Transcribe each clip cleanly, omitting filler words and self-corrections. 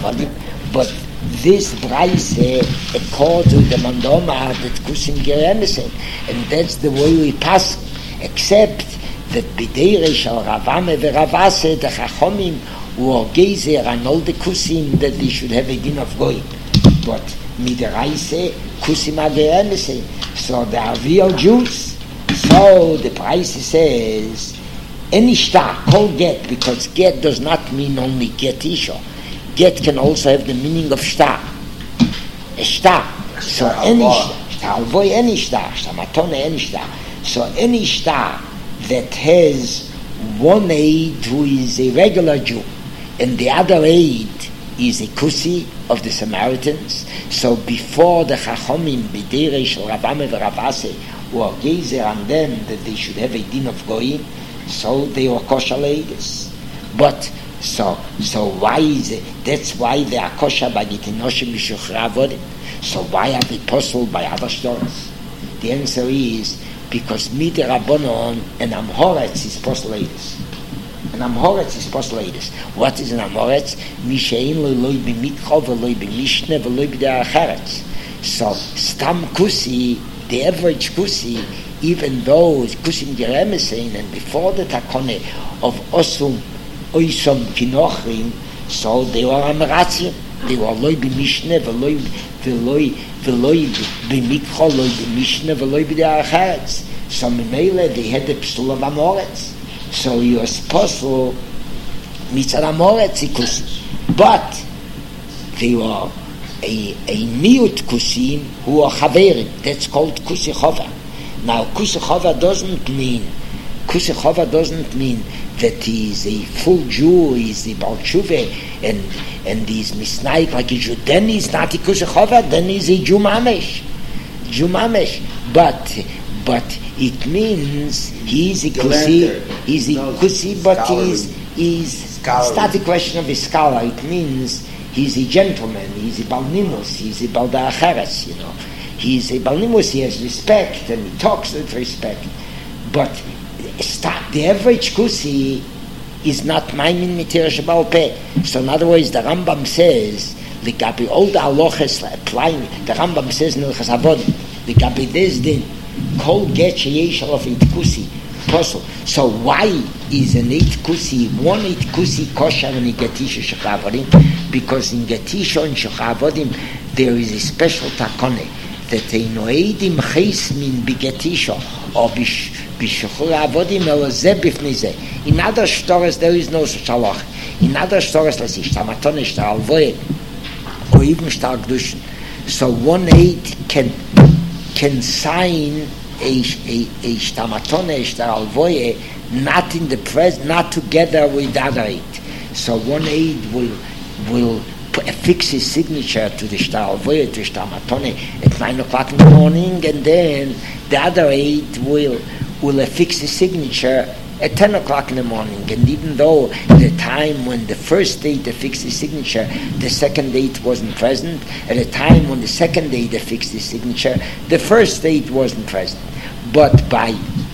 Avodim. But this Braise, according to the Mandoma, that Kusim Geremesen, and that's the way we pass, except that B'deire Shal Ravame V'Ravase, the Chachomim, who are Gezer and all the Kusim, that they should have a din of Goyim. But Midraise, Kusim Geremesen, so they are real Jews. So the Braise says, any shtar, call get, because get does not mean only get isha. Get can also have the meaning of shtar. A shtar. So any shtar, alvoy any shtar, shamatone any shtar. So any shtar that has one aid who is a regular Jew, and the other aid is a kusi of the Samaritans. So before the Chachomim, B'derei Shel Ravame V'Ravase, were gezer on them that they should have a din of goyim, so they were kosher ladies. But so why is it? That's why they are kosher by Gitinoshim Mishuchra Avodim. So why are they puzzled by other stories? The answer is because Midir Rabbanon and Amhoretz is postulatus. And Amhoretz is postulatus. What is an Amhoretz? Mishein loy b'mitcha v'loy b'mishne v'loy b'derech. So Stam Kusi, the average Kusi, even though Kusim Geremesein, and before the Takone of Osum Oisom Kinochrim, so they were Amaratzim. They were loy b'mishne v'loy b'mitcha loy b'mishne v'loy b'derech. So Memele, they had the Psul of Amoretz. So you are supposed to Mitzad Amoretz Kusi. But they were a miut Kusim who are Chaverim. That's called Kusi Chova. Now Kusi Chova doesn't mean that he is a full Jew, he is a Baal Tshuva, and he is misnaik like a Jew. Then he's not a Kusi Chova, then he's a Jew Mamesh. But it means he is a Kusi, but he's not a question of a scholar. It means he's a gentleman, he's a Balnimus, he's a Balda'acheres, He's a Balnimus, he has respect, and he talks with respect. But the average Kusi is not Maimin Mitir Shabal Peh. So in other words, the Rambam says, the Gabi, all the halachas applying, the Rambam says in Ilchas Avodim, the Gabi this din, Kol get sheyeshal of it kusi puzzle. So why is an 8 kusi, 1 8 kusi kosher in Getisha Shechavodim? Because in Getisha and Shechavodim there is a special takone that a noedim cheis min bigetisha or b'shechur avodim elazeh b'fnei. In other stories there is no such halach. In other stories, let's see, shtamatone, shtaralvoye, or even shtargdushin. So 1 8 can sign a shtamatone, shtaralvoye, not in the present, not together with the other 8. So 1 8 will affix his signature to the shtaralvoye, to shtamatone at 9 o'clock in the morning, and then the other 8 will affix his signature at 10 o'clock in the morning. And even though the time when the first date affixed his signature, the second date wasn't present, at the time when the second date affixed his signature, the first date wasn't present. But by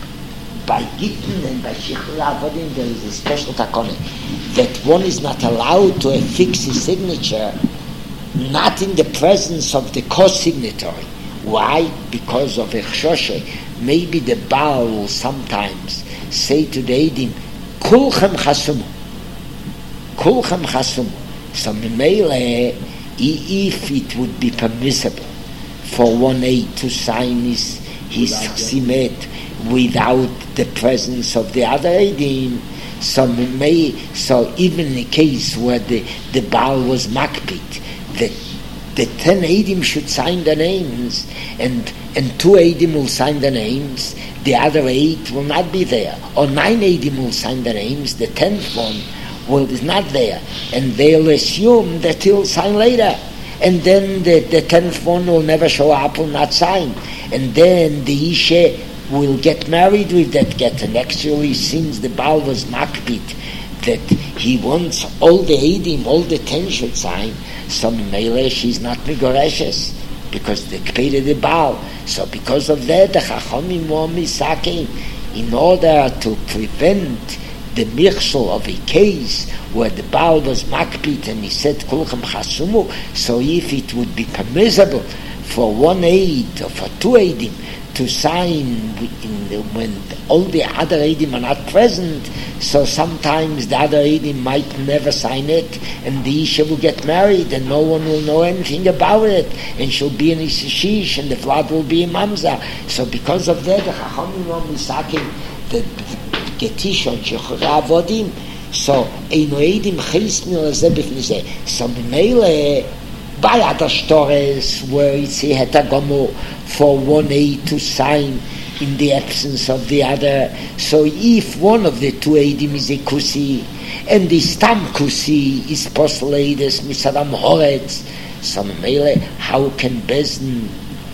Gittin and by Shechur Avodim there is a special takone that one is not allowed to affix his signature not in the presence of the co-signatory. Why? Because of Echshoshe. Maybe the Baal will sometimes say to the Eidim, Kulchem Chasumu. Kulchem Chasumu. So Memele, if it would be permissible for 1 8 to sign his simet without the presence of the other Eidim, so even in a case where the Baal was makpid, the 10 Eidim should sign the names, and 2 Eidim will sign the names, the other 8 will not be there, or 9 Eidim will sign the names, the 10th one is not there, and they'll assume that he'll sign later, and then the 10th one will never show up, will not sign, and then the Ishe will get married with that get, and actually since the Baal was makpid that he wants all the Eidim, all the 10 should sign, so Mele she's not Migoreshes, because they paid the Baal. So because of that, the Chachomim were misaking in order to prevent the michshel of a case where the Baal was makpit and he said kulchem chasumu, so if it would be permissible for one aid or for two aidim to sign when all the other aidim are not present, so sometimes the other aidim might never sign it, and the isha will get married and no one will know anything about it, and she'll be in Ishishish and the blood will be in Mamza. So because of that, the Chachamim are misaking the Getishon Shechura Avodim. So Eino Eidim Cheisni Lezeh B'fnizeh. So B'meile by other stories where it's a hetagomo for one aid to sign in the absence of the other. So if one of the two aidim is a kusi and the stam kusi is postulated misadam horetz, so Mele, how can Bezdin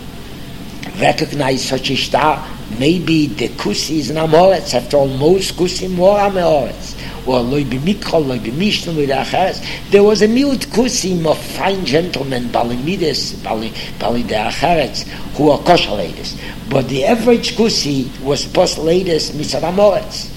recognize such a star? Maybe the kusi is an amoretz. After all, most kusi more amoretz. Or loy b'mikol, loy b'mishnu, loy b'acheres. There was a miut kusim of fine gentlemen, balimides, bali de'acheretz, who are kosher ladies. But the average kusi was post ladies, misar amoretz.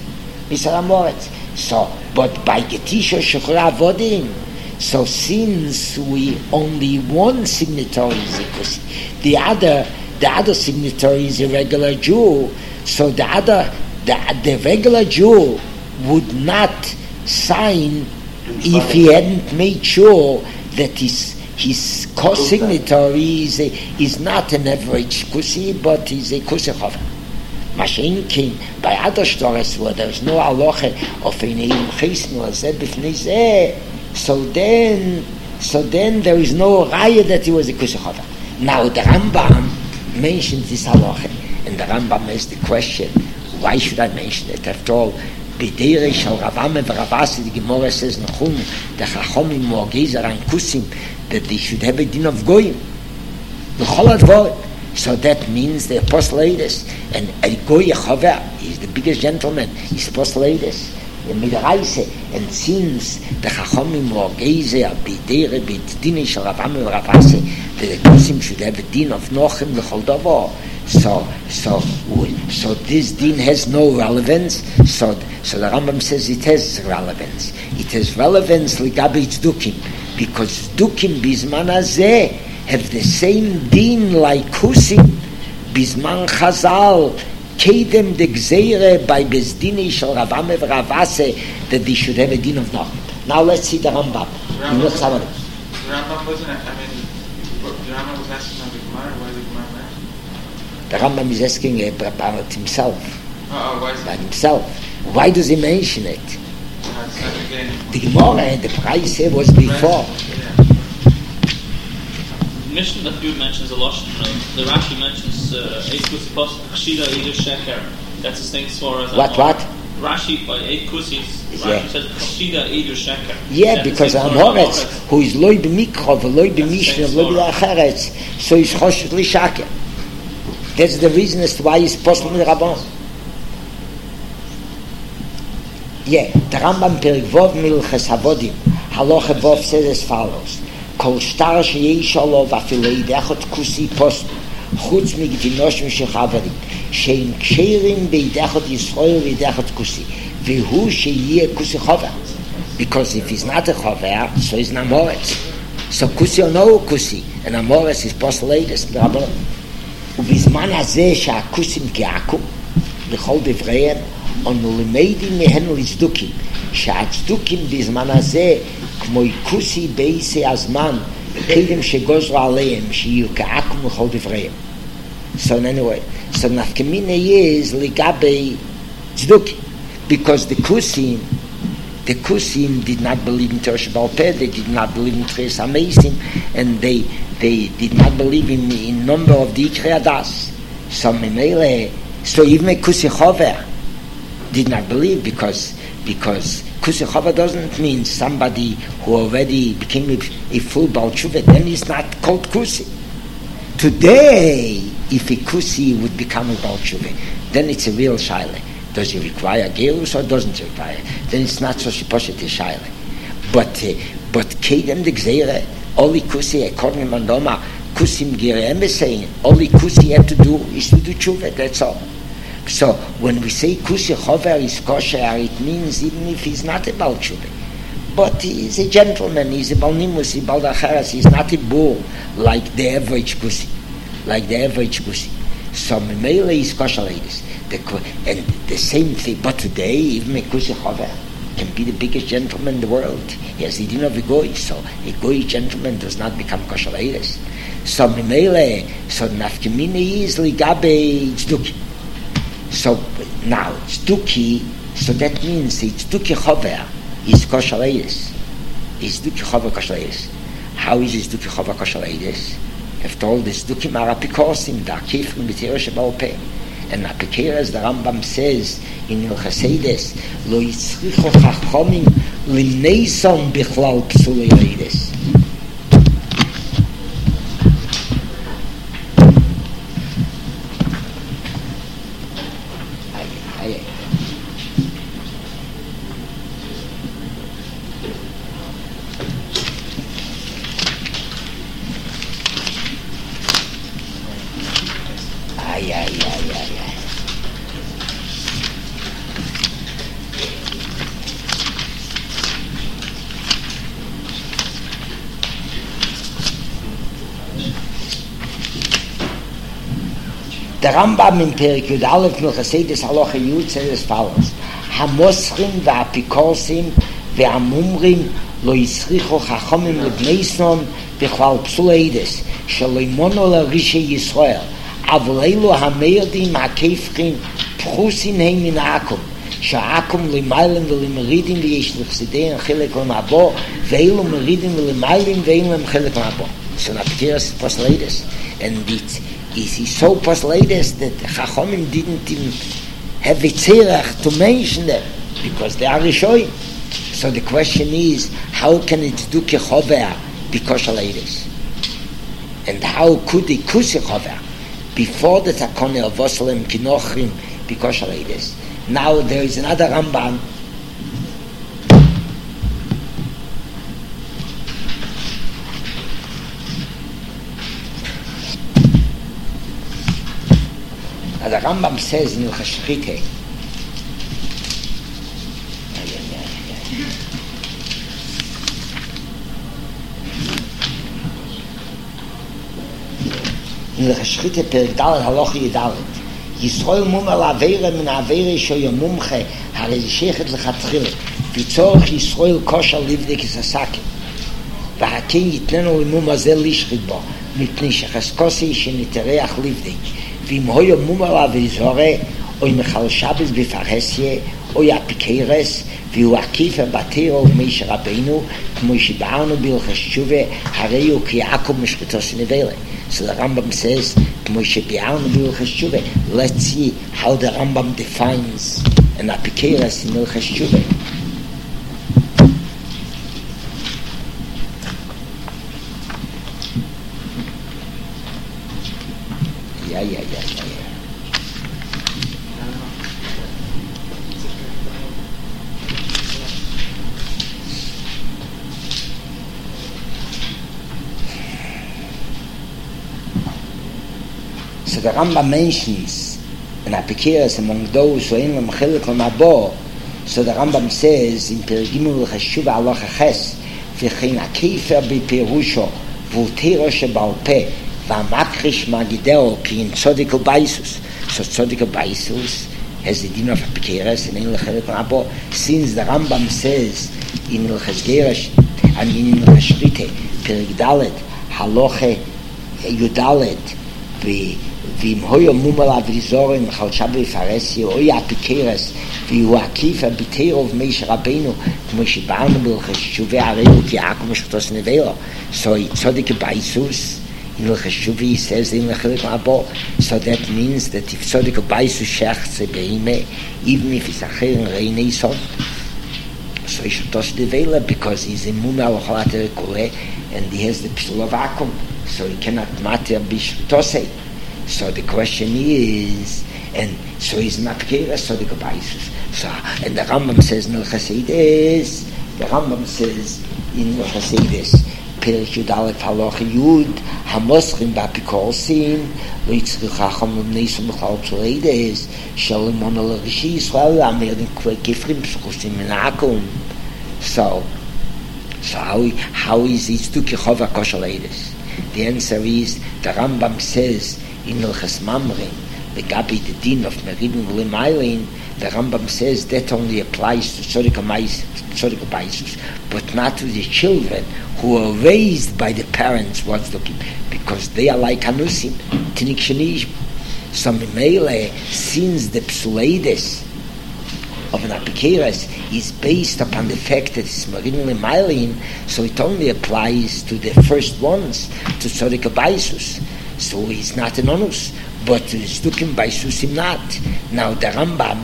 So, but by getisha shechura avodim, so since we only one signatory is a kusi, the other signatory is a regular Jew, so the regular Jew would not sign if he hadn't made sure that his co-signatory is not an average kusi, but is a kusichover. Mashenkin, by other stories where there is no halacha of an eim chisnu azeh b'fnei zeh, so then there is no raya that he was a kusichover. Now the Rambam mentions this halacha, and the Rambam asks the question, why should I mention it? After all, B'derei shel Ravame v'Ravasi, the Gemara says, Nachum, the Chachomim Mo'agezer and Kusim, that they should have a din of goyim. L'chol advar. So that means the apostolatus, and a goy Yechover is the biggest gentleman. He's apostolatus. The Midraise, and since the Chachomim Mo'agezer b'derei b'dinei shel Ravame v'Ravasi, that the Kusim should have a din of Nochem l'chol davar. So this din has no relevance. So the Rambam says it has relevance. It has relevance ligabi tzdukim, because tzdukim bizman hazeh have the same din like kusim bizman Chazal kedem de gzeire by bezdini shel Ravame v'Ravase that they should have a din of Nochem. Now let's see the Rambam. The Rambam wasn't. The Rambam was asking about the Gemara. Why the Gemara? The Rambam is asking about himself. Why is about himself. Why does he mention it? The Gemara, the price was before. The mission that you mentions a lot. The Rashi mentions eight kusi post chshida either sheker. That's the same for as what? Rashi by eight kusis. Rashi says chshida either sheker. Yeah, because Amoretz, who is loy b'mikrov, loy b'mishna, loy b'acheretz, so he's choshet li shaker. That's the reason as to why he's posted with Rabban. Yeah, the Rambam Perik Vov Milches Havodim Halacha Vov says as follows: Kol shtar sheyesh olov afilei dechot kusi post chutz migdinosh mishachavadim sheim ksherim beidechot Yisrael beidechot kusi v'hu sheyeh kusi chover. Because if he's not a chover, so he's an amoretz. So kusi or no kusi, an amoretz is post latest Rabban. ובזמן הזה שהכוסים כעקו לכל דבריהם אנו למדים מהן לצדוקים שהצדוקים בזמן הזה כמו כוסי בעיסי הזמן קדם שגוזרו עליהם שיהיו כעקו לכל דבריהם. So anyway, so nafkamina is ligabe tzdukim, because the kusim did not believe in Torah Sheba'al Peh, they did not believe in Tchias HaMeisim, and they did not believe in number of the Ikrei Adas. So even a Kusi Chover did not believe, because Kusi Chover doesn't mean somebody who already became a full Baal Tshuva, then he's not called Kusi. Today, if a Kusi would become a Baal Tshuva, then it's a real Shaila. Does he require Gerus or doesn't he require? Then it's not so supposed to Shaila. But Kedem de Gzeire, only Kusi, according to Mandoma, Kusim Gerem is saying, only Kusi had to do is to do Tshuva, that's all. So when we say Kusi Chover is kosher, it means even if he's not a Baal Tshuva. But he's a gentleman, he's a Balnimus, he's a Baldacheres, he's not a bull like the average Kusi. So Memele is kosher ladies. And the same thing, but today, even a Kusi Chover can be the biggest gentleman in the world. He has the din of a goy, so a goy gentleman does not become kosher ladies. So Memele, so Nafkamina is Ligabe Tzduki. So now Tzduki, so that means it's Tzduki Chover is kosher ladies. Is Tzduki Chover kosher ladies. How is this Tzduki Chover kosher ladies? After all, this Tzduki Marapikosim, the Akifrim B'Teiro Sheba'al Peh. And Apikeres, the Rambam says in Ilchasedes, Lo Yitzricho Chachomim L'Neison Bichlal Psulei Reides. Der Rambam in Perik Yud Aleph Milchasedes Halacha Yud says as follows: Hamoschrim ve'apikosim ve'amumrim lo yisricho chachomim lebneisnon b'chlal psuleides shelo imono l'rishe Yisrael avleilu hameirdim hakefchim pchusin heim min akum sha'akum limaylim v'limeridim v'yesh l'chsidein chilek l'mabo ve'elu meridim v'limaylim ve'elu chilek l'mabo. So Napikiras Pasuleides, and is he so persuaded that Chachomim didn't even have a tzirach to mention them because they are Rishoyim. So the question is, how can it do kechover because ladies? And how could they kusi chover before the takone of Vosalem kinochrim because ladies? Now there is another Ramban. The Rambam says in Ilchashchite, in Ilchashchite Perek Dalet Halacha Yedalet, Yisrael mumel aveira min aveira shoya mumche hare shechet lechatchile v'tzorch Yisrael kosher livdek isasakim v'haken yitnenu limum azel lishchit bo mipnei shechaskosi shenitereach livdek ואם הויו מומר אביזורה או מחל שבס בפרסיה או יפיקרס והוא עקיף בתירו ומש רבינו כמו שבארנו בהלכות תשובה הרי הוא כיעקב משחטו סנבלה. So the Rambam says כמו שבארנו בהלכות תשובה. Let's see how the Rambam defines an apikeres in הלכות תשובה. So the Rambam mentions an apikeres among those who ain't l'machilek l'mabo. So the Rambam says in Perigimul Cheshuva Halacha Ches v'chein akefer b'perusho v'utero sheba'al peh v'amakrish magideo ki in tzodik baisus. So tzodik baisus has the din of apikeres and ain't l'machilek l'mabo. Since the Rambam says in Ilchas and in Ilchashrite Perik Dalet Halacha Yudalet ואם הויו מומל אבריזור עם חלשה בפרסיה או יפיקרס והוא עקיף הביתרו ומש רבינו כמו שבאנו בלכת תשובה הרי הוא כיעקב משחטו סנבלה. So צודק בייסוס in Ilchas Teshuvah he says in Lechilek Mabo, so that means that if Tzodik Baisu Shechze Beime, even if it's Acher and Reinei Son, so he should toss the Vela because he's a Muna Lochalate Rekule and he has the Psul of Akum, so he cannot matter Bishtosei. So the question is, and so he's not Kira Tzodik Baisu. So, and the Rambam says in Ilchas Eides, the Rambam says in Ilchas Eides, Perek Yud Aleph Halacha Yud Hamoschim B'Apikorsim Lo Yitzchak Chacham L'Bnei B'Chlal Tzoleides Shalom Mono L'Rishi Yisrael Amerden Kefrim P'Schusim Menakum. So how is it to Kechova Kosher? The answer is the Rambam says in Ilches Mamrim, the Gabi the din of Meridin L'Mailin. The Rambam says that only applies to Tzorika Baisus, but not to the children who are raised by the parents, because they are like Anusim, Tinik Shenish. So Mimele, since the Psuleides of an Apikeres is based upon the fact that it's Meridin L'Mailin, so it only applies to the first ones, to Tzorika Baisus. So he's not an Onus, but to the Stukim Baisusim not. Now the Rambam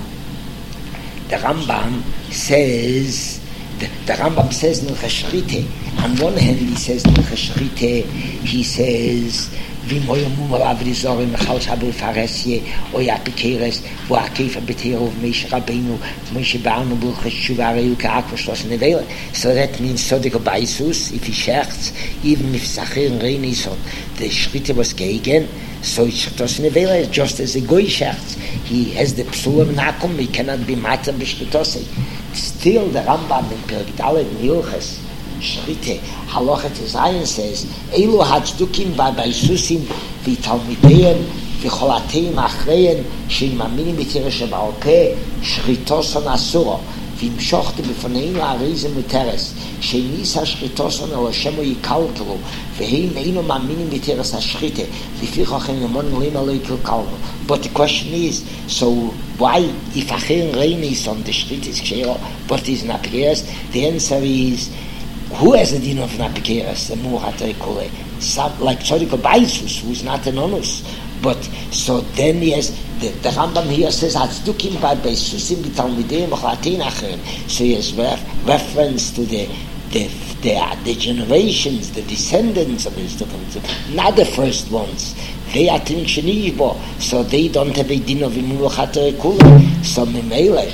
says, the Rambam says Nilchashrite. On one hand, he says Nilchashrite. He says V'moyomum avrizorim mechal shabu faresye oyapikeres v'akefa b'teirov Moshe Rabbeinu Moshe Barnu b'cheshuva areyu ka'akvashlos nevela. So that means Sodiko Baisus, if he scherzt, even if Zachir and Reinison, the Shrite was gegen. So Shritos Nevela is just as a goy scherz. He has the psul of nakum. He cannot be matter b'shritosei. Still, the Rambam in Perek Daled Hilches Shrite Halacha Tezayin says Elu hatzdukim v'baisusim v'talmideim v'cholateim achreim sheimaminim b'tirah shebaal peh shritoson asuro v'imshochte b'faneim la'arizim uteres she'nisa shritoson el Hashem yikalkelu v'heim eino maminim b'tirah hashchite v'fichachem yomon lima lo yikalkelu. But the question is, so why if Acher Rein is on the street is Kshero, but is Napikeres? The answer is, who has a din of Napikeres? The Muhatar Kole. Some like Tzoriko Baisus, who is not an onus. But so then he has the Rambam here says Hatzdukim by Baisusim b'Talmidei Mochlatein Acherim. So he has reference to the generations, the descendants of his not the first ones. They are Tinik Sheniishbo, so they don't have a din of Imul Chater Kula. So Mele,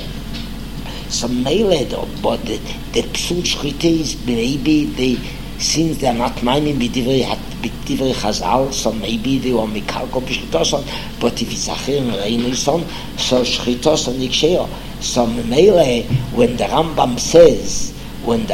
but the Psul Shrite is maybe they, since they are not mining B'divrei Chazal, so maybe they were Mikalko B'Shritoson, but if it's Acher and Reinison, so Shritoson Niksheo. So Mele, when the Rambam says in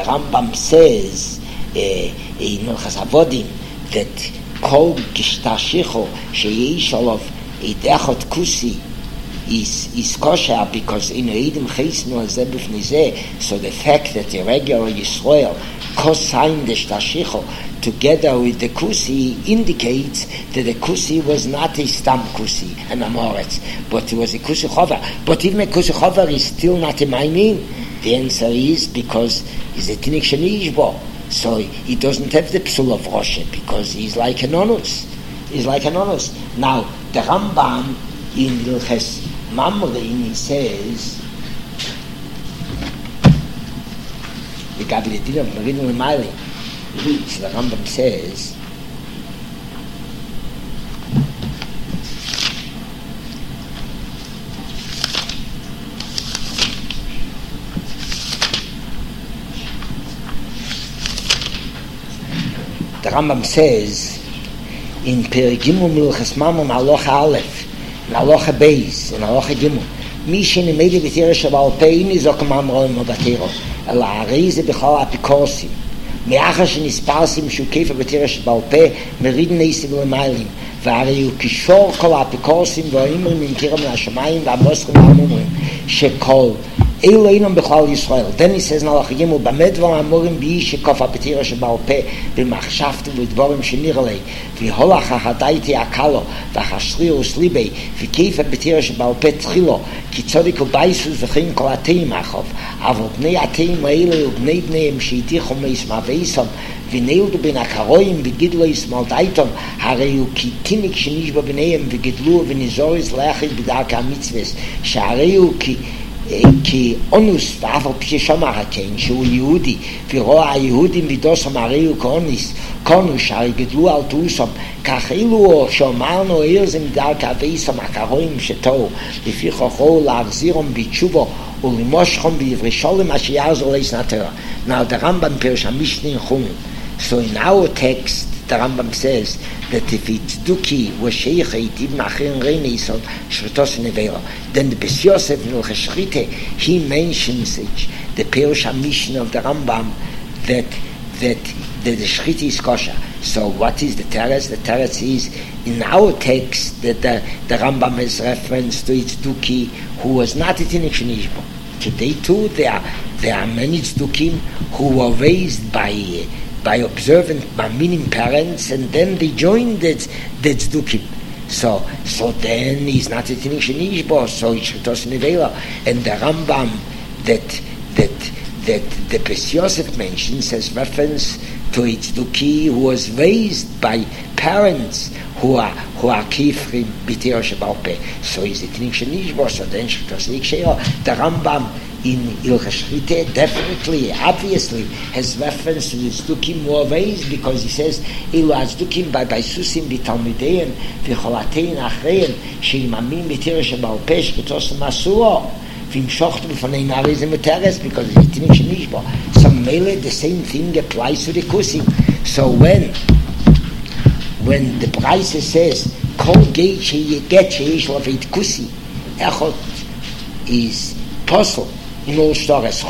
Ilchas Avodim that Kol Gishtashicho Sheyesh Olav Eidechot Kusi is kosher because in Eidim Cheisnu Azebif Nizeh. So the fact that the regular Yisrael co-signed the Shtashicho together with the Kusi indicates that the Kusi was not a Stam Kusi, an Amoretz, but it was a Kusi Chover. But even a Kusi Chover is still not a Maimin. The answer is because he's a Tinik Sheniishbo. So he doesn't have the psul of Rosh because he's like an onus. Now the Rambam in Ilches Mamrim he says the Gabi the din of Meridin L'Mailin. So the Rambam says the Rambam says in Perek Gimel Milchas Mamrim Halacha Aleph and Halacha Beis and Halacha Gimel Mi shenemedi b'tirah shebaal peh ini zok mamrim u'batero ela harize b'chol apikosim me'achar shenisparsim shukefa b'tirah shebaal peh meridin neisim l'mailim v'hari hu kishor kol apikosim v'oimrim imkiram l'ashamayim v'amosrim v'amumrim shekol Elo Einam B'Chlal Yisrael. Then he says in Halacha Gimel, B'med Dvar Amorim B'iyish Shekof HaBetira Shebaal Peh B'machshavtim V'dvorim Sheniralei V'holach HaHadaiti Akalo V'chashriu Uslibei V'keif HaBetira Shebaal Peh Tchilo Ki Tzodik U'Baisus V'chein Kol HaTeim Achov Avo B'nei HaTeim Ha'ele U'Bnei B'neihem Sheitichom Meis Ma'veisom V'neildu Ben HaKaroim V'gidlo Yismal Daitom Harei Hu Ki Tinik Shenishba B'neihem V'gidlu V'nizoris Le'achid B'darka HaMitzvahs Sheharei Hu כי אונוס ואף על פי שומע הכן שהוא יהודי ורואה היהודים ודוסם הרי הוא קונוס שהרי גדלו על תאוסם כך אילו שאומרנו אירזם דרכה ואיסם הקרואים שתו לפי חוכו להחזירם בתשובו ולמושכם בעברי שולם אשר יעזור להסנתר. Now the Rambam Pirush HaMishnah in Chumim So in our text, the Rambam says that if it's Duki was Sheichet, even Achirin Reini, so Shritos Nevela, then the Bes Yosef Milcha Shrite, he mentions it, the Perush HaMishnah of the Rambam, that the Shrite is kosher. So what is the teretz? The teretz is in our text that the Rambam has reference to its Duki who was not a Tinnik Shenishbo. Today too there are many Tzdukim who were raised by observant Maminim parents, and then they joined the Tzdukim. So then he's not a Tinnik Shenishbo, so it's Shritos Nevela. And the Rambam that the Bes Yosef mentions as reference to its Duki who was raised by parents who are Kifrim B'Tiro Shebal Peh. So he's a Tinnik Shenishbo, so then Shritos Niksheo. The Rambam in Ilcha Shrite definitely, obviously, has reference to the Tzdukim who are raised, because he says, Ilu Tzdukim by Susim B'Talmidein V'Cholatein Achrein Sheimamim B'Tiro Shebal Peh Shritos Masuo because it's Tinnik Shenishbo. So mainly the same thing applies to the Kusim. So when the Braise says Kol Geit Sheyeget Sheyesh Laveit Kusi, Echot is possible in all stories.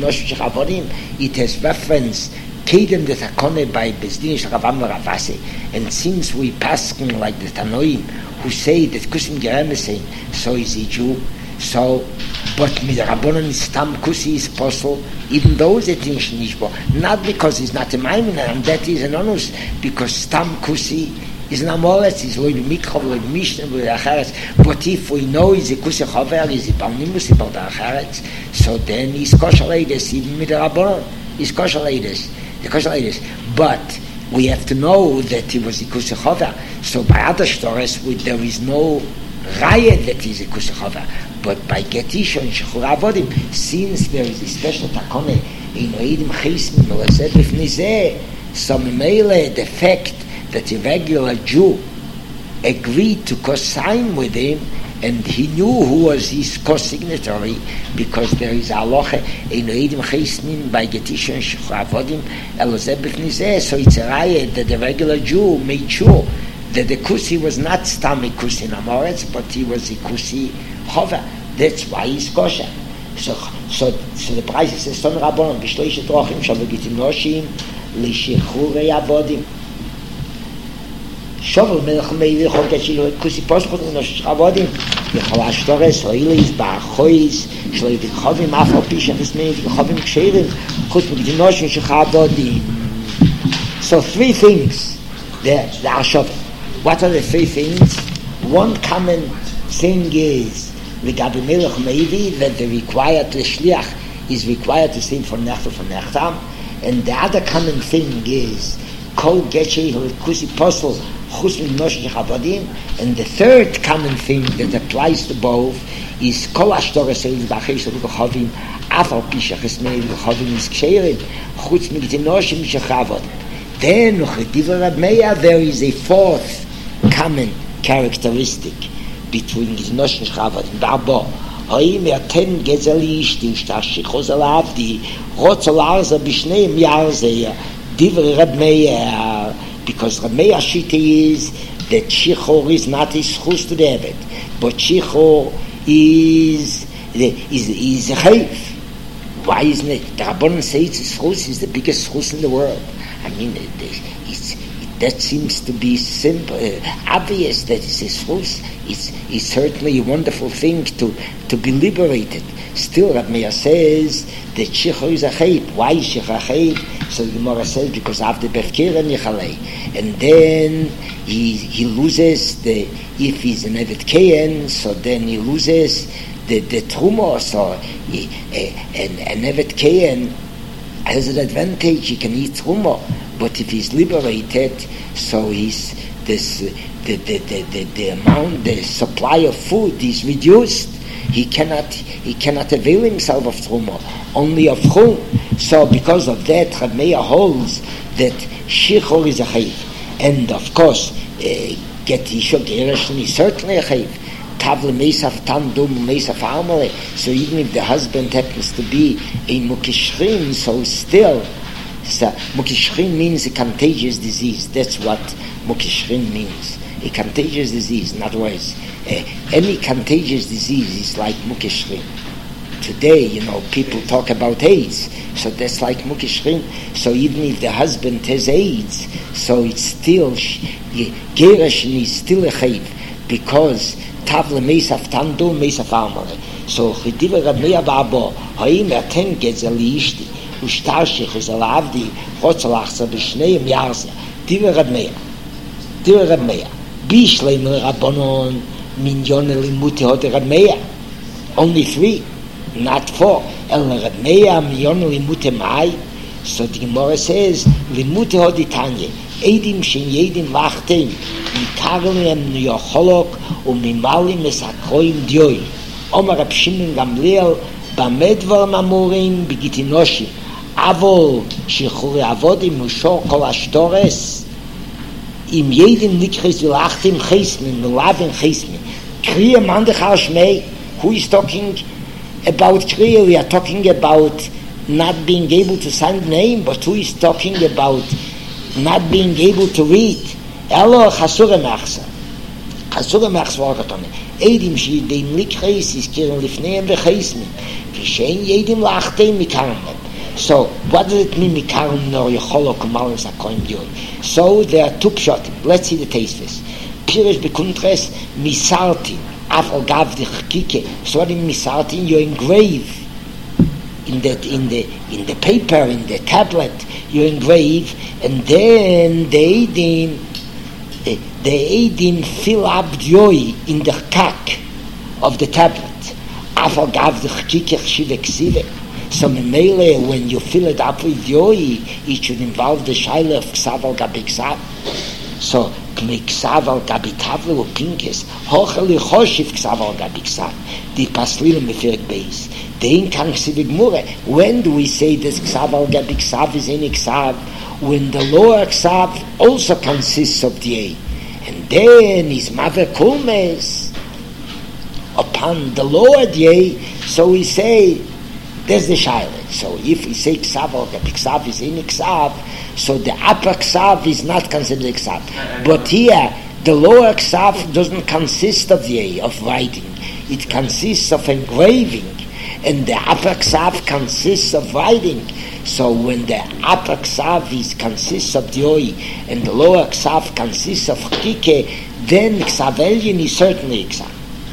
It has reference Kedem the Takone by Bezdinish Ravam Ravase. And since we paskin like the Tanoim who say that Kusim Gerem is saying, so is he Jew. So, but with Rabbanon Stam Kusi is possible, even though it's a Tinnik Shenishbo, not because it's not a Maimon, and that is an onus, because Stam Kusi is an Amoretz, is Loi B'Mikchav, Loi B'Mishnah, Loi B'Acharetz. But if we know he's a Kusi Chover, he's a Balnimus, he's a Baldacharetz, so then he's kosher ladies, even with the Rabbanon, he's kosher ladies, the kosher ladies. But we have to know that he was a Kusi Chover. So by other stories, there is no Raya that he's a Kusi Chover. But by Getisha and Shechur Avodim, since there is a special takone in Oidim Chisnim, so Mele, the fact that a regular Jew agreed to co-sign with him, and he knew who was his co-signatory, because there is a halacha in Oidim Chisnim by Getisha and Shechur Avodim, so it's a riot that the regular Jew made sure that the Kusi was not Stami Kusi Namoretz, but he was a Kusi Chover. That's why he's kosher. So the price says, Son Rabbanon, B'shloishet Rochim, Shavugitim Noshim, L'shechurei Avodim. Shovel Melech Meili, Choget Shilu, Kusi Poschot, Noshech Avodim, Yechal Ashtores, Hoilis, Ba'achois, Shloitik Chovim, Afal Pisha, Vesmei, Chovim Ksherim, Chut Megitim Noshim, Shech Avodim. So three things there are shovel. What are the three things? One common thing is V'gabi Melech Meivi, that the Shliach is required to sing for Nechta for Nechtam, and the other common thing is Kol Getchei Kusi Posel Chus Minoshech Avodim, and the third common thing that applies to both is Kol Ashtores Eil B'Achei Shel Chovim Afal Pishach Esmei Chovim Is Ksherim Chutz Migitim Noshim Mishach Avodim. Then there is a fourth common characteristic between Giznosh and Chavad and Barbo. Hoim ten gezelish di shtashichos alavdi rotzolarza b'shneim yarzeya divrei Reb Meir, because Reb Meir shita is that shichor is not a schus to the evet, but shichor is a chayv. Why isn't it? The Rabbanon says schus is the biggest schus in the world. I mean, that seems to be simple, obvious that it's a schus. It's certainly a wonderful thing to be liberated. Still, Reb Meir says that shichor is a chayv. Why is shichor a chayv? So the Gemara says because after befkira nichalei, and then he loses if he's an evet kein, so then he loses the truma. So an evet kein has an advantage; he can eat truma. But if he's liberated, so he's the amount, the supply of food is reduced. He cannot avail himself of truma, only of chum. So because of that, Reb Meir holds that shichor is a chayv, and of course, getisha gereshni is certainly a chayv. Tavle meisaf tandum meisaf amale. So even if the husband happens to be a mukishrin, so still So Mukishrin means a contagious disease. That's what Mukishrin means. A contagious disease. In other words, any contagious disease is like Mukishrin. Today, people talk about AIDS, so that's like Mukishrin. So even if the husband has AIDS, so it's still Gerashin is still a chayv, because Tavle Meisaf Tandu Meisaf Amale. So Chediva Rab Meir Babo Haim Gezel Ishti Ushtarshich is Alavdi Chotzalachza B'Shneim Yarza Diva Rab Meir Bishleim Rabbanon Minyon Limuti Hot Rab Meir. Only 3, not 4. El Rab Meir Minyon Limuti Mai. So the Gemara says Limuti Hot Itanye Eidim Shin Yedim Lachtem Mikarlem Yocholok Umimalim Esakroim Dioi Omar Rab Shimon Gamliel Bamedvar Mamurim Bigitinoshim Avol Shechuri Avodim Ushor Kol Ashtores Im Yedim Nikris Vilachtem Chesmin Milavim Chesmin Kriya Mandechar Shmei. Who is talking about Kriya? We are talking about not being able to sign the name, but who is talking about not being able to read? Elo Chasure Machsa Vorgatone Eidim Shidim Likreis is Kirin Lifneim Vechesmin Vishen Yedim Lachteim Mikarmem. So what does it mean Mikarmem nor Yecholo Kumalim Sakoim Dioi? So there are 2 pshatim. Let's see the taste. Pirish Bekuntres Misartin Afal Gav the Chkike. So what in Misartin? You engrave in the paper, in the tablet, you engrave, and then the Eidim fill up joy in the kak of the tablet. Afal Gav the Chkike Chshive Ksive. So Memele, when you fill it up with joy, it should involve the shaila of Ksav al Gabi Ksav. So Ksav al Gabi Tavle Pinkes Hocheli Choshiv Ksav al Gabi Ksav. The Paslim Mefirik Beis. When do we say this Ksav al Gabi Ksav is in Ksav? When the lower Ksav also consists of the A. And then is Mave Kulmes upon the lower the A. So we say there's the Shailet. So if we say Ksav al Gabi Ksav is in Ksav, so the upper Ksav is not considered Ksav. But here, the lower Ksav doesn't consist of the A, of writing. It consists of engraving. And the upper Ksav consists of writing. So when the upper Ksav consists of the Oi, and the lower Ksav consists of Chkike, then Ksav Elyon is certainly Ksav.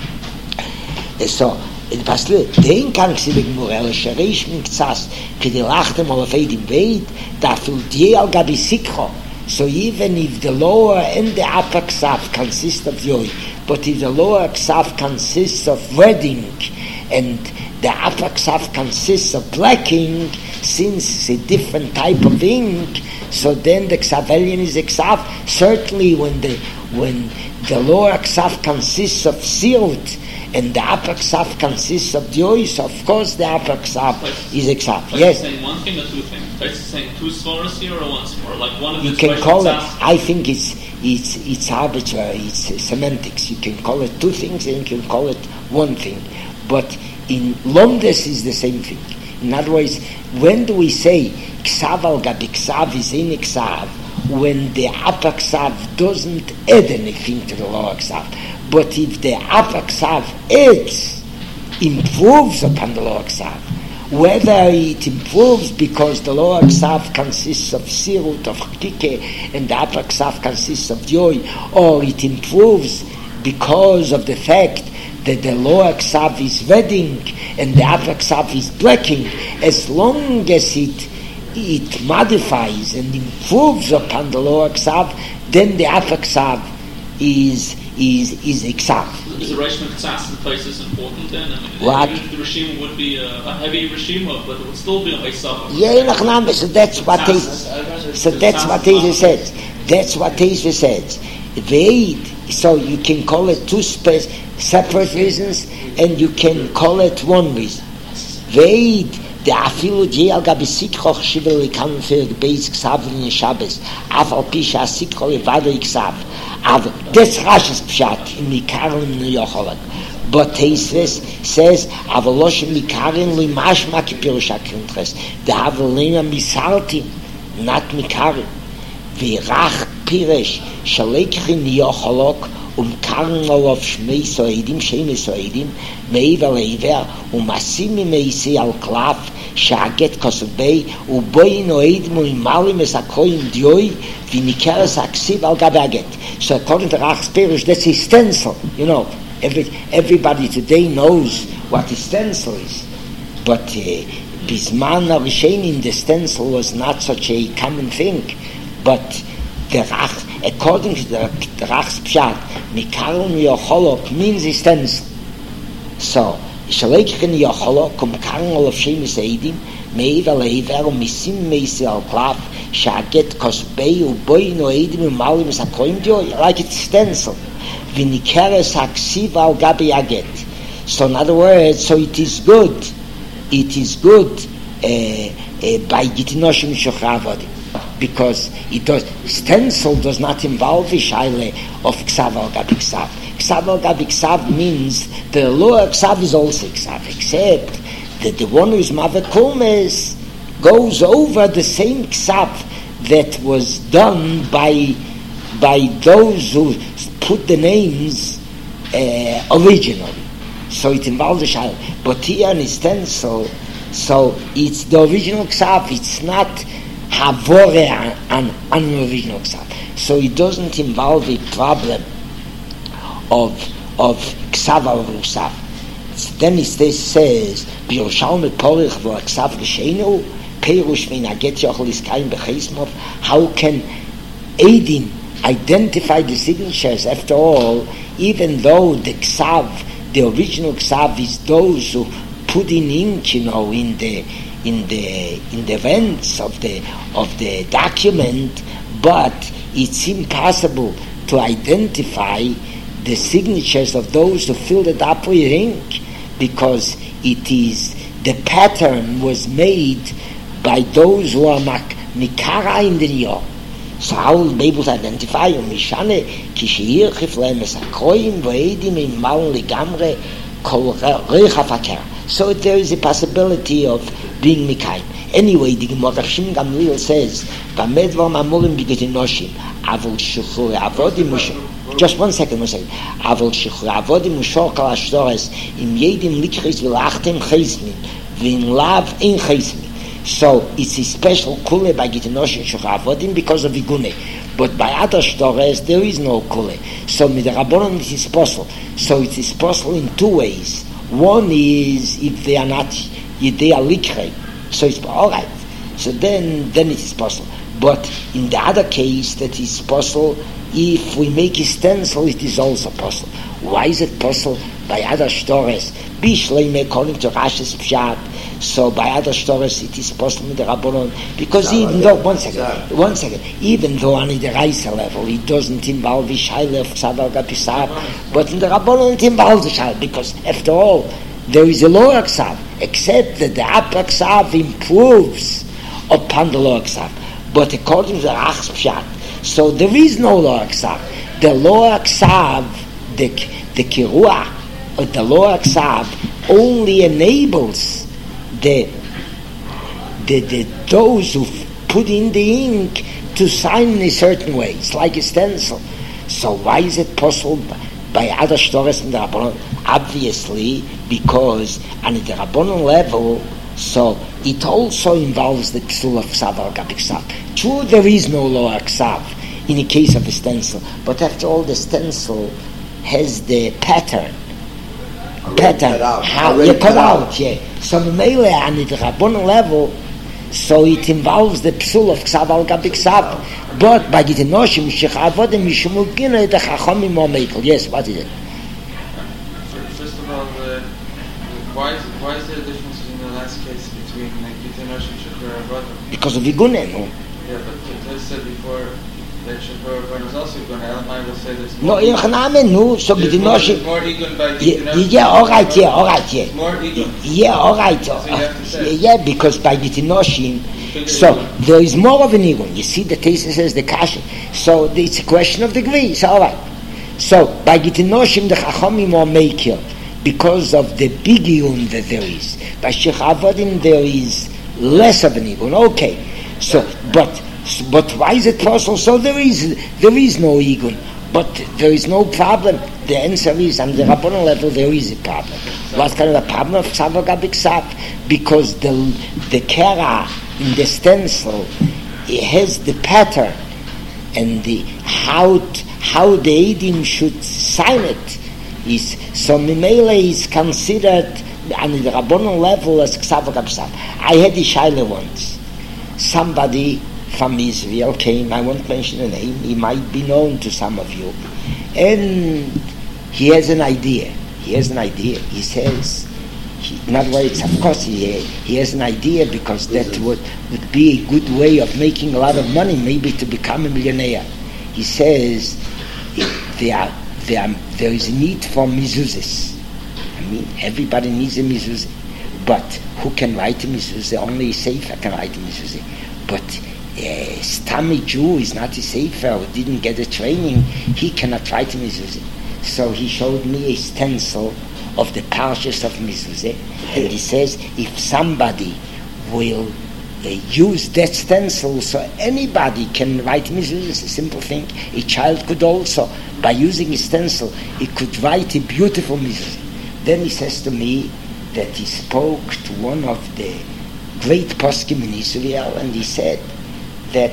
So, den kann sie wegen Morel Sherish Mikzas kedi lachtem al Eidim Beid dafür die al Gabi Sikho. So even if the lower and the upper Ksav consist of Yoi, but if the lower Ksav consists of wedding and the upper Ksav consists of blacking, since it's a different type of ink, so then the Ksav Elyon is a Ksav. Certainly when the lower Ksav consists of silt and the upper Ksav consists of Diois, of course the upper Ksav is a Ksav. Yes. Saying one thing or 2 things? Are you saying 2 svaras here or 1 svara? Like one of the you can call it, I think it's arbitrary, it's semantics. You can call it 2 things and you can call it 1 thing. But in Lomdes is the same thing. In other words, when do we say Ksav al Gabi Ksav is in Ksav? When the upper Ksav doesn't add anything to the lower Ksav. But if the upper Ksav adds, improves upon the lower Ksav, whether it improves because the lower Ksav consists of Sirut, of Chkike, and the upper Ksav consists of Joy, or it improves because of the fact that the lower Ksav is wedding and the upper Ksav is blacking, as long as it modifies and improves upon the lower Ksav, then the upper Ksav is a Ksav. Is the Reish Mektsas in places important then? I mean, what? Even if the regime would be a heavy regime, but it would still be a Chaysav. Yeah, so that's what Teisha says. That's what Teisha says. So you can call it 2 separate reasons, and you can call it 1 reason. Veid the afilu al gabi sikho chshivel likam fer beis ksav in Shabbos afal pisha sikho levado ksav av des rashes pshat in mikarim yochalat. But Teisves says avolosh mikarim limashma kipirusha kintres the avolina misalti not Mikarim. Virach Piresh, Shalekhin Yocholok, Karnol of Shmei Soedim, Shemei Soedim, Meiva Leiver, Masimi Meisi al Klaf, Shaget Kosubei, Uboi Noed Muimalim Esakoim Dioi, Vinikeres Aksiv al Gabaget. So according to Rach's Piresh, that's his stencil. You know, everybody today knows what his stencil is. But Bisman Arishenim, the stencil was not such a common thing. But the Rach, according to the Rach's Pshat, Mikarim Yocholok means his stencil. So, Shalekhin Yocholok, Karnol of Shemis Eidim, Meiva Leiver, Misim Meisi al Klaf, Shaget Kosbei, Uboi Noedim, Malim Sakoim Dio, like it's stencil. Vinikeres Aksiv al Gabi Aget. So, in other words, so it is good. It is good by Gitinoshim Shochavodim. Because it does, stencil does not involve the shaila of ksav al gabi ksav. Ksav al gabi ksav means the lower ksav is also ksav, except that the one who is mavekulmes goes over the same ksav that was done by those who put the names originally. So it involves the shaila. But here in stencil, so it's the original ksav. It's not Havore and original ksav. So it doesn't involve a problem of ksav al ksav. Then it says, B'Yerushalmi Porich v'Ksav G'Sheinu Perush Min Aget Yochel Iskayim B'Cheismov. How can Eidim identify the signatures? After all, even though the ksav, the original ksav, is those who put in ink, you know, in the events of the document, but it's impossible to identify the signatures of those who filled it up with ink, because it is the pattern was made by those who are mikara in the New. So how will be able to identify them? Mishane kishir chiflem esakroim v'edim im mal ligamre kol reich hafaker. So there is a possibility of being Mikayim. Anyway, the Gemara Shim Gamliel says, "V'medvar mamurim b'getinoshim, avol shechur avodim mushor." Just one second. Avol shechur avodim mushor kol ashtores im yedim likris v'lachtem chesmin v'in lav ein chesmin. So it's a special kule by getinoshim shechur avodim because of igune. But by other stores there is no kule. So with the Rabbanon it is possible. So it is possible in two ways. One is if they are not, if they are likrei, so it's all right. So then it is possible. But in the other case, that is possible if we make a stencil, it is also possible. Why is it possible by other stores? Bishleim according to Rashi's Pshat. So by other stores, it is possible with the Rabbanon, because even though one second, even though on the Reisa level it doesn't involve the Shaila of Ksav al Gabi Ksav, but in the Rabbanon it involves the Shaila, because after all there is a lower Ksav, except that the upper Ksav improves upon the lower Ksav. But according to the Rach's Pshat, so there is no lower Ksav. The lower Ksav, the Kiruah, or the lower Ksav only enables the those who put in the ink to sign in a certain way. It's like a stencil. So why is it possible by other stores in the Rabbanon? Obviously, because on the Rabbanon level, so it also involves the psul of ksav al gabi ksav. True, there is no lower ksav in the case of a stencil, but after all, the stencil has the pattern. How you cut out, yeah. So mainly on the Rabbanon level, so it involves the psul of ksav al gabi ksav. But by getting noshim shechavodim mishumugina the chachamim or mekel. Yes, what is it? First of all, why is there a difference in the last case between getting noshim shechavodim? Because of igune, no? Yeah, but as I said before, that shechavodim is also igune. Elamai will say there's more. No, in Chanamen, no. So getting noshim. More igune by getting noshim. Yeah, all right, yeah. More igune. Yeah, all right. So you have to say. Yeah, because by getting noshim. So there is more of an igun. You see, the Tesa says the kasha. So it's a question of degree. So all right. So by getting noshim, the chachamim are maker because of the big igun that there is. By shechavodim there is less of an igun. Okay. So, but why is it possible? So there is no igun, but there is no problem. The answer is, on the Rabbanon level, there is a problem. What kind of a problem of Ksav Gabi Ksav? Because the kara in the stencil, it has the pattern and the how the Eidim should sign it is so Mimele is considered on the Rabbanon level as Ksav Gabi Ksav. I had a shaila once. Somebody from Israel came. I won't mention the name. He might be known to some of you, and he has an idea. He says, in other words, of course, he has an idea because that would be a good way of making a lot of money, maybe to become a millionaire. He says there is a need for mezuzahs. I mean, everybody needs a mezuzah, but who can write a mezuzah? Only a sefer can write a mezuzah. But a Stami Jew is not a sefer who didn't get the training. He cannot write a mezuzah. So he showed me a stencil of the parshas of mezuzah, and he says if somebody will use that stencil, so anybody can write mezuzah. It's a simple thing. A child could also, by using a stencil, he could write a beautiful mezuzah. Then he says to me that he spoke to one of the great poskim in Israel, and he said that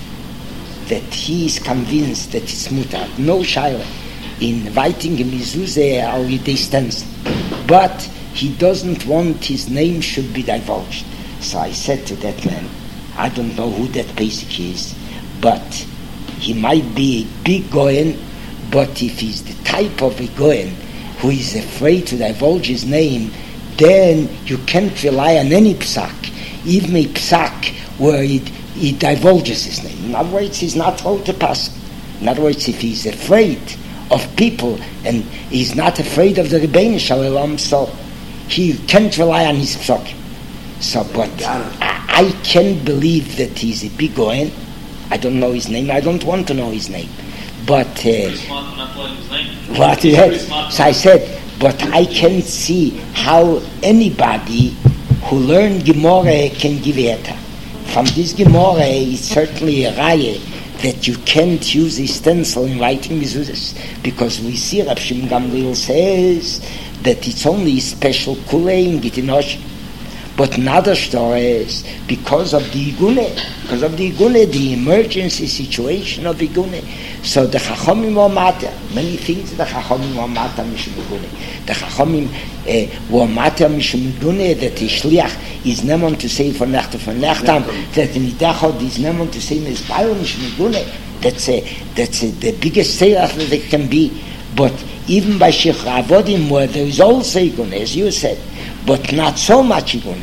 he is convinced that it's mutar, no shaila, in writing a mezuzah or a stencil, but he doesn't want his name should be divulged. So I said to that man, I don't know who that basic is, but he might be a big goyen, but if he's the type of a goyen who is afraid to divulge his name, then you can't rely on any psak, even a psak where he divulges his name. In other words, he's not told to pass. In other words, if he's afraid of people and he's not afraid of the Rebbeinu Shalom, so he can't rely on his psak. So, but I can't believe that he's a big goen. I don't know his name. I don't want to know his name. But what he had, so I said, but I can't see how anybody who learned Gemara can give it. From this Gemara, it's certainly a raya that you can't use a stencil in writing mezuzahs, because we see Rav Shimon Gamliel says that it's only a special kule in Gitinosh. But in other stories, because of the igune, the emergency situation of igune, so the Chachamim were matter. Many things the Chachamim were matter mishum igune. The Chachamim were matter mishum igune, that the Shliach is nemon to say for nechtam, that the Nidachot is nemon to say mizbayel mishum igune. That's the biggest seirach that it can be. But even by Sheikh Avodim, where there is also igune, as you said, but not so much igune.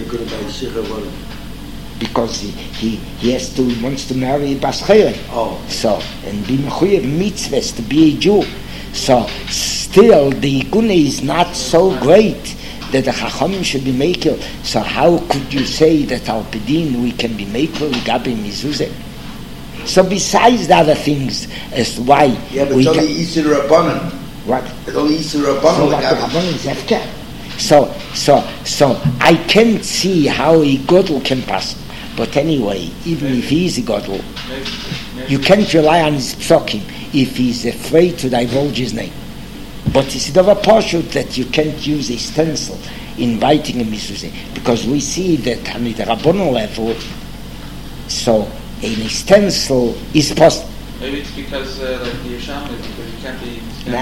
Because he wants to marry Bas Chayren. So, and be mechuyev mitzvahs to be a Jew. So, still the igune is not so great that the Chachamim should be makel. So, how could you say that al pidin we can be makel gabi mezuzah? So, besides the other things, as why but we it's only Yisur Rabbanan. What? It's only Yisur Rabbanan. Rabbanan is efker. So I can't see how a godel can pass. But anyway, even if he is a godel, you can't rely on his psokim if he's afraid to divulge his name. But it's a pashut that you can't use a stencil in writing a mezuzah, because we see that on the Rabbanon level, so a stencil is possible. Maybe it's because like the Yerushalmi, because you can't be. No.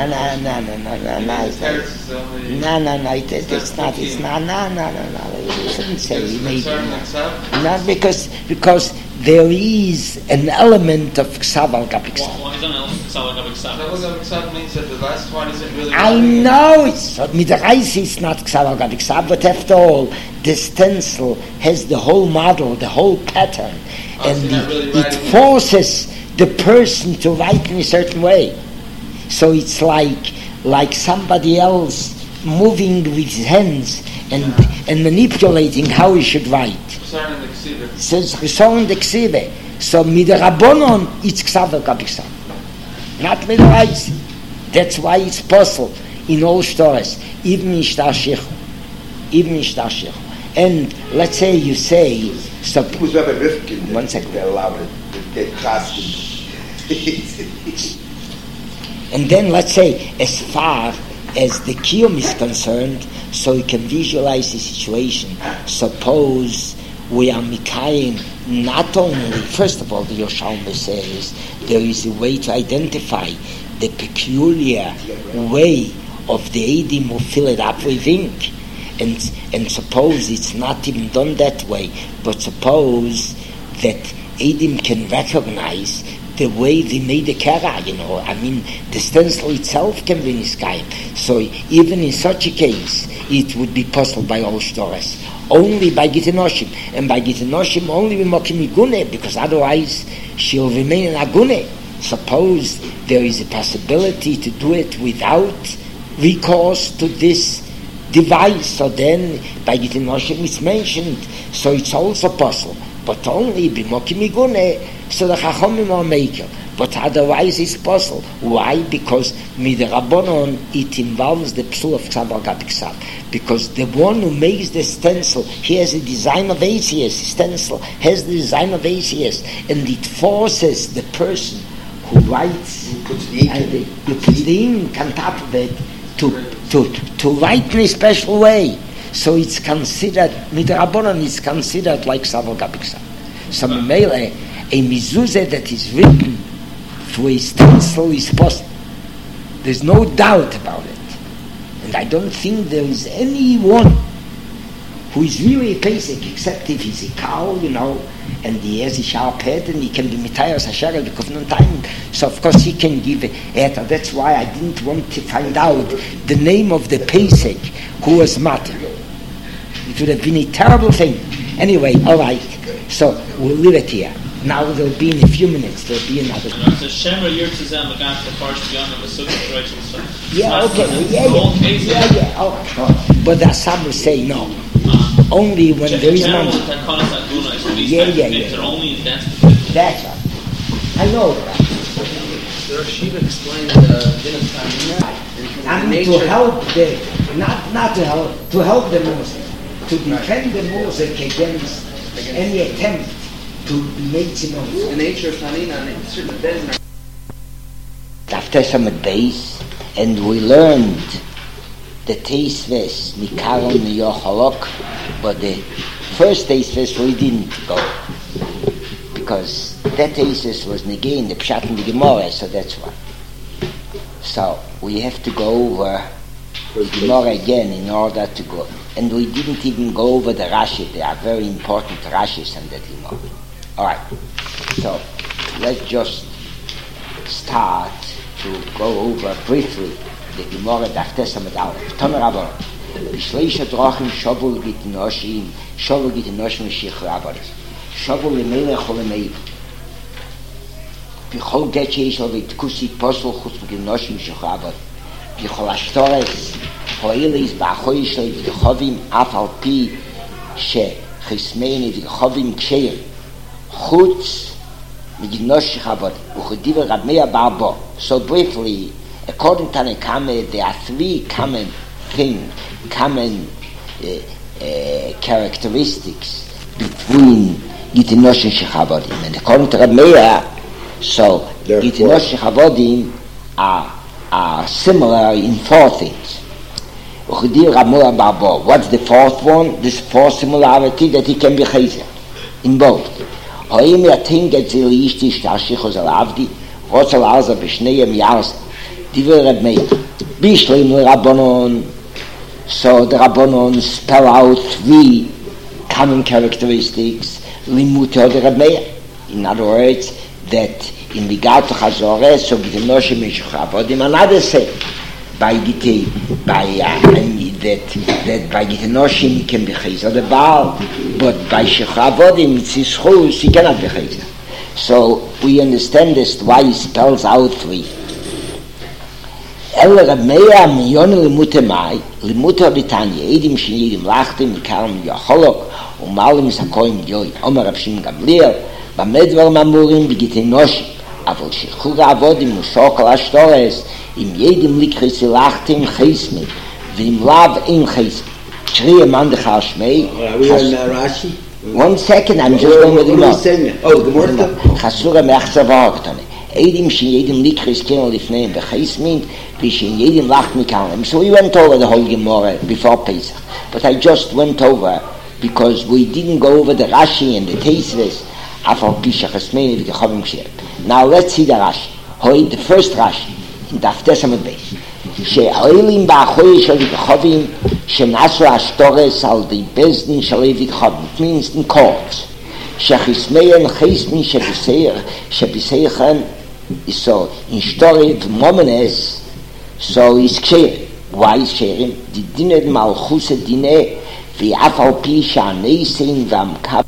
It's not. You shouldn't say maybe. Not because there is an element of Ksav al Gabi Ksav. Why is an element of Ksav al Gabi Ksav? Ksav al Gabi Ksav means that the last one isn't really. I know it's Midrash is not Ksav al Gabi Ksav, but after all, the stencil has the whole model, the whole pattern, and it forces the person to write in a certain way. So it's like somebody else moving with his hands and manipulating how he should write. So it's Chesron de Ksive. So Midrabanon it's Ksav al Gabi Ksav, not Midrash. That's why it's possible in all stories, even in Shtar Shechu. And let's say you say, so, It was Rabbi Rifkin. 1 second. That allowed it. That costume. And then let's say, as far as the kiyum is concerned, so you can visualize the situation. Suppose we are mikayim not only, first of all, the Yerushalmi says there is a way to identify the peculiar way of the Eidim who fill it up with ink. And suppose it's not even done that way, but suppose that Eidim can recognize the way they made the kara, the stencil itself can be niskayim. So even in such a case, it would be possible by all stories. Only by Gitinoshim, and by Gitinoshim only with Mokim Igune, because otherwise she'll remain an Agune. Suppose there is a possibility to do it without recourse to this device, so then by Gitinoshim it's mentioned, so it's also possible, but only by Mokim Igune, so the Chachomim are maker. But otherwise it's possible. Why? Because Midrabanon it involves the psul of Ksav al Gabi Ksav. Because the one who makes the stencil, he has a design of ACS. Stencil has the design of ACS, and it forces the person who writes, Who puts the ink in. you put the ink on top of it to write in a special way. So it's considered, Midrabanon is considered like Ksav al Gabi Ksav. So Mimele, a mezuzah that is written through a stencil is possible. There's no doubt about it. And I don't think there is anyone who is really a basic, except if he's a cow, and he has a sharp head, and he can be mitayos hashara b'kufnun time. So of course he can give a eta. That's why I didn't want to find out the name of the basic who was matter. It would have been a terrible thing. Anyway, all right. So we'll leave it here. Now there'll be in a few minutes. There'll be another. Yeah, okay, yeah. But the Assam will say no. Only when there is money. Yeah. That's right. I know that. The Rashiva explained the I mean to help to help the Moshe, to defend the Moshe against any attempt to make him on the nature of Tanina and certain events. After some days, and we learned the Teisves Nikaron Yochalok, but the first Teisves we didn't go because that Teisves was Negin, the Pshat and the Gemara, so that's why. So we have to go over the Gemara again in order to go, and we didn't even go over the Rashi. They are very important Rashis and the Gemara. All right, so let's just start to go over briefly the Gemara Daftes Amad Aleph. Tomer Rabbanon, B'shleisha Drachim Shavul Gitinoshim Shich Rabbanon Shavul Lemelech Olemeir B'chol Get Sheish Lo V'Tkusi Posel Chutz Gitinoshim Shich Rabbanon B'chol Ashtores Ho'ilis B'Achoyish Le V'Chovim Af Al Pi She Chismeini V'Chovim Ksheir Chutz Gitinoshim Shich Rabbanon U'Chodiv Rab Meir Barbo. So briefly, according to Tanakame, there are three common characteristics between Gitinosh and Shechavodim. And according to Rab Meir, so Gitinosh and Shechavodim are similar in four things. What's the fourth one? This fourth similarity that he can be chazer in both. רוצה לעזה בשניהם יערס דיבר רב מאיר בישלים לרבנון. So the Rabbanon spell out three common characteristics limuto the Rab Meir. In other words, that in regard to Chazoreh, so Gitinoshim and Shechavodim, another say by that by Gitinoshim can be chazer the Baal, but by Shechavodim it's his chus, he cannot be chazer. So we understand this why he spells out three. El Rab Meir miyonu limute mai, limute Britanya, edim shenidim lachtim, mikaram yacholok, umalim sakoim yoy, Omer Rab Shimon Gamliel, bamedvar mamurim b'gitinoshim, aval shechur avodim usokal ashtores, im yedim likrisi lachtim chesmi, v'im lav in chesmi. Shriya Mandachar Shmei. Are we on Rashi? 1 second, I'm just going with the Gemara. Gemara. Oh, the Gemara. Chasura me'achzavah ktane. Eidim shin yedim likris keno lifneim v'chais mean vishin yedim lach mikalim. So we went over the whole Gemara before Pesach, but I just went over because we didn't go over the Rashi and the Teisves. Afal Pishach Esmeini v'Gechavim Ksher. Now let's see the Rashi. Hoi, the first Rashi in Daf Tesamot Beis. She'olim ba'achoy shel v'Gechavim she'nasu ashtores al the bezdin shel v'Gechavim. It means in courts. She'chismeyen cheismin she'biseichen. So in story Momenes, so is Ksher. Why is Ksherim? The dined malchus dineh v'afal pi she'aneisin v'amkav.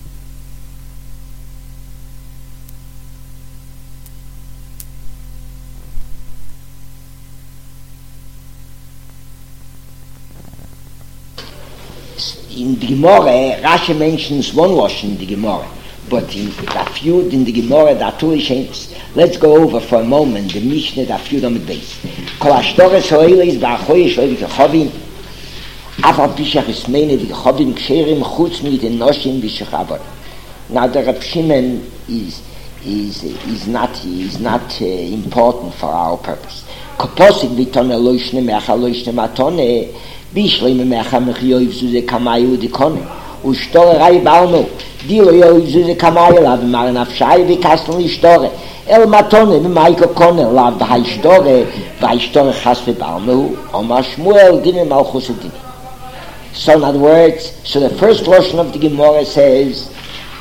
In the Gemara, Rashi mentions one lashon in the Gemara, but in Daf Yud in the Gemara, there are two issues. Let's go over for a moment the Mishnah Daf Yud on the base. Kol ashtores ho'ilis ba'achoy shel v'Gechavim afal pishach ismeini v'Gechavim ksherim chutz miten noshim v'shechavar. Now the Reb Shimon is not important for our purpose. Koposik v'tone loishne mecha loishne matone. Bishleme mecha mechiyoiv zuze kamayu dikone ushtorei balno dilo yoiv zuze kamayu lav mar nafshai v'kastel ishtore el matone v'maiko kone lav v'haishtore v'haishtore chas v'balno omar Shmuel dine malchus dine. So in other words, so the first lashon of the Gemara says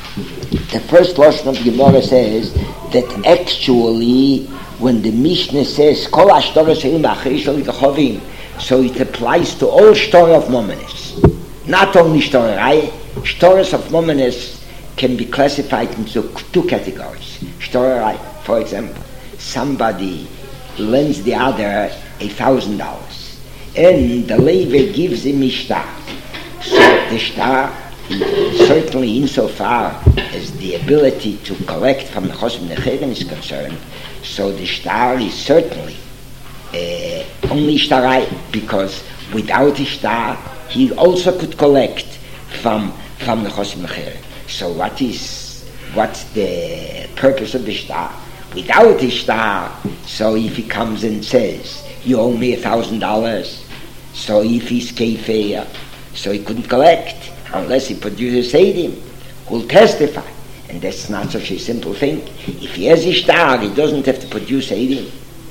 that actually when the Mishnah says kol ashtores heim b'achei shel v'Gechavim, so it applies to all story of Momenes, not only story. Stories of Momenes can be classified into two categories. Story, for example, somebody lends the other $1,000, and the Levi gives him a shtar. So the shtar, certainly insofar as the ability to collect from the Chosim Necheren is concerned, so the shtar is certainly only shtarai, because without the shtar he also could collect from the Chosim Necheren. So what's the purpose of the shtar? Without the shtar, so if he comes and says you owe me $1,000, so if he's kefir, so he couldn't collect unless he produces eidim who'll testify, and that's not such a simple thing. If he has a shtar, he doesn't have to produce eidim.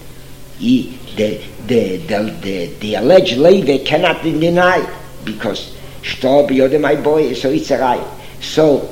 The alleged Levi cannot deny, because shtar b'yodem my boy, so it's a right. So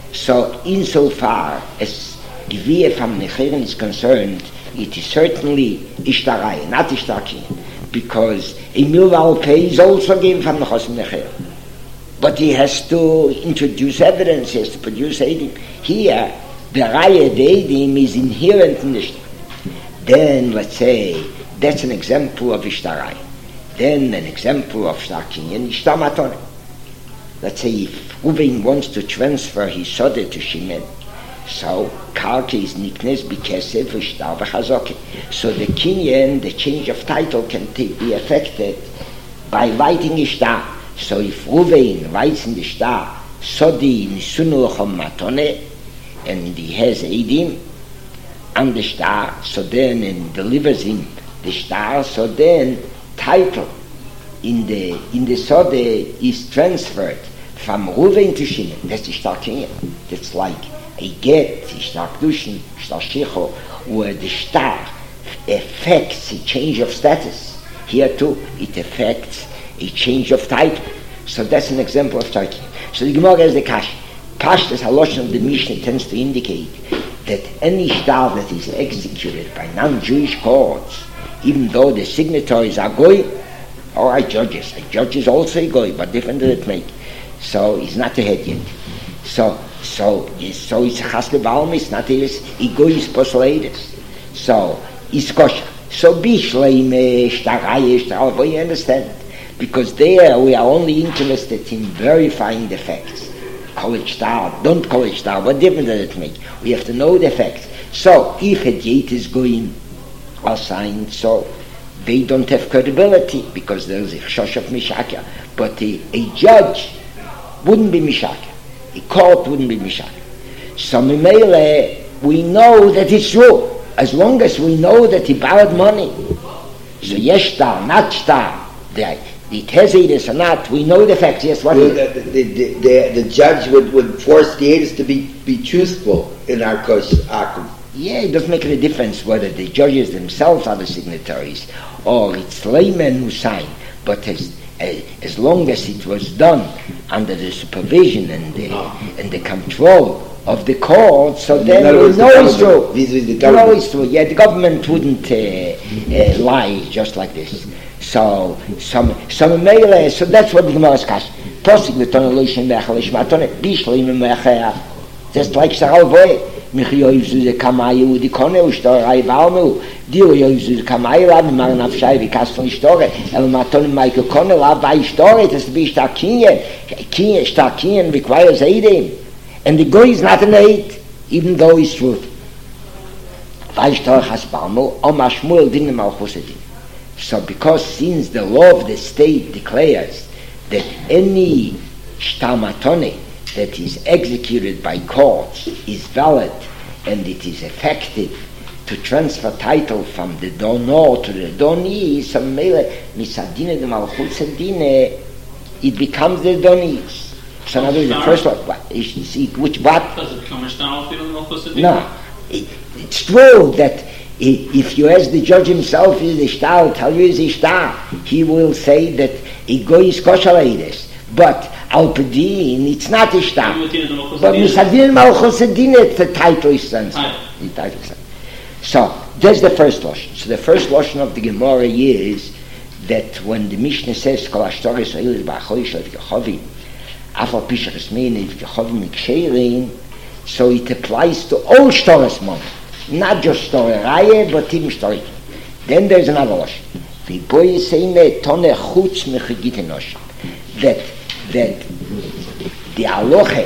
insofar as Geviyah from Necheren is concerned, it is certainly ishtarai, not ishtakin, because a milval pay is also given from the Chosim Necheren. But he has to introduce evidence, he has to produce eidim. Here, the raya, the eidim, is inherent in the shtar. Then, let's say, that's an example of ishtarai. Then an example of shtakin and ishtar matone. Let's say if Reuven wants to transfer his sode to Shimon, so karka is niknes b'kesef v'shtar v'chazoke. So the kinyan, the change of title, can be affected by writing a shtar. So if Reuven writes in the shtar sodi nisunu l'chom matone, and he has eidim on the shtar, so then and delivers him the shtar, so then title in the sode is transferred from Reuven to Shimon. That's the shtar kinyan. That's like a get, shtar kedushin, shtar shicho, where the shtar affects a change of status. Here too, it affects a change of title. So that's an example of shtar kinyan. So the Gemara has the kash. Pashtas haloshin of the Mishnah tends to indicate that any shtar that is executed by non-Jewish courts, even though the signatories are goy, or are judges. A judge is also a goy, but different does it make? So he's not a head yet. So it's a chasle balm, it's not a goyis posleides. So it's kosher. So bishleim shtarai, you understand? Because there we are only interested in verifying the facts. College star, don't college star, what difference does it make? We have to know the facts. So if a gate is going assigned, so they don't have credibility because there's a chosh of mishaker. But a judge wouldn't be mishaker. A court wouldn't be mishaker. So Mimele, we know that it's true. As long as we know that he borrowed money. So yes star, not star. The tezidus or not, we know the facts. Yes, what the judge would force the Edis to be truthful in our akum. Yeah, it doesn't make any difference whether the judges themselves are the signatories or it's laymen who sign. But as long as it was done under the supervision and the control of the court, so then we know it's true. The government. It's true. Yeah, the government wouldn't lie just like this. So that's what the Gemara is kasha. Posig v'tona lo yishem me'achal ishmatone bishlim me'achal. Just like Saral Voye. Mich yoyzu ze kamay Yehudi kone u'shtor rai valnu. Dio yoyzu ze kamay lav mar nafshay v'kaston ishtore. El matone maike kone lav v'ishtore. Das be shtakinyen requires eidem. And the guy is not an aid, even though he's truth. V'ishtore has balmu o mashmuel dinim al chusedim. So because since the law of the state declares that any shtamatone that is executed by courts is valid and it is effective to transfer title from the donor to the donee, so misadine de malchut sedine, it becomes the donees. So now the first one, what? Does it become a shtar feeling malchut sedine? No, it's true that if you ask the judge himself, is the shtar, I'll tell you is the shtar. He will say that a goy is kosher eides, but al pedin, it's not a shtar. But misadin malchus sedine, the title is sensible. So that's the first lotion. So the first lotion of the Gemara is that when the Mishnah says kol ashtor Yisrael is ba'achoy shel Yehovim, afal pishach esmein if Yehovim miksherin, so it applies to all shtoras money. Not just story Raya, but even story. Then there's another lotion. The boy is saying that the aloche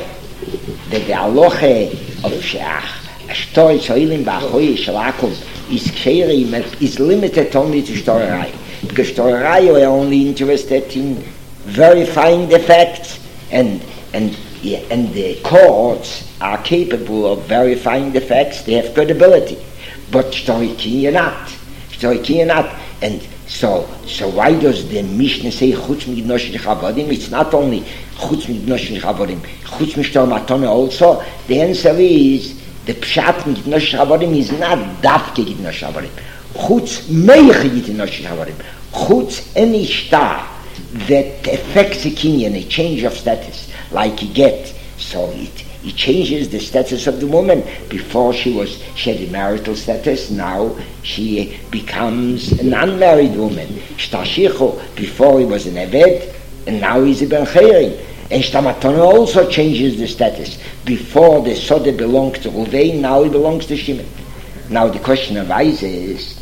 of Sheach, a story Soilim Ba'achoy Shalakum is limited only to story Raya. Because story Raya are only interested in verifying the facts and the courts are capable of verifying the facts, they have credibility. But Shtorikin not. And so why does the Mishnah say Chutz Mignosh Chavodim? It's not only Chutz Mignosh Chavodim, Chutz Mishtor Matone also. The answer is the Pshat Mignosh Chavodim is not Dafke Mignosh Chavodim. Chutz Meich Mignosh Chavodim. Chutz any star that affects a kinyan, a change of status, like you get. So it changes the status of the woman. Before she had a marital status, now she becomes an unmarried woman. Shtashicho, before he was an Eved, and now he's a Ben Chayrin. And Shtamatona also changes the status. Before the Sode belonged to Ruvain, now he belongs to Shimon. Now the question of Isa is,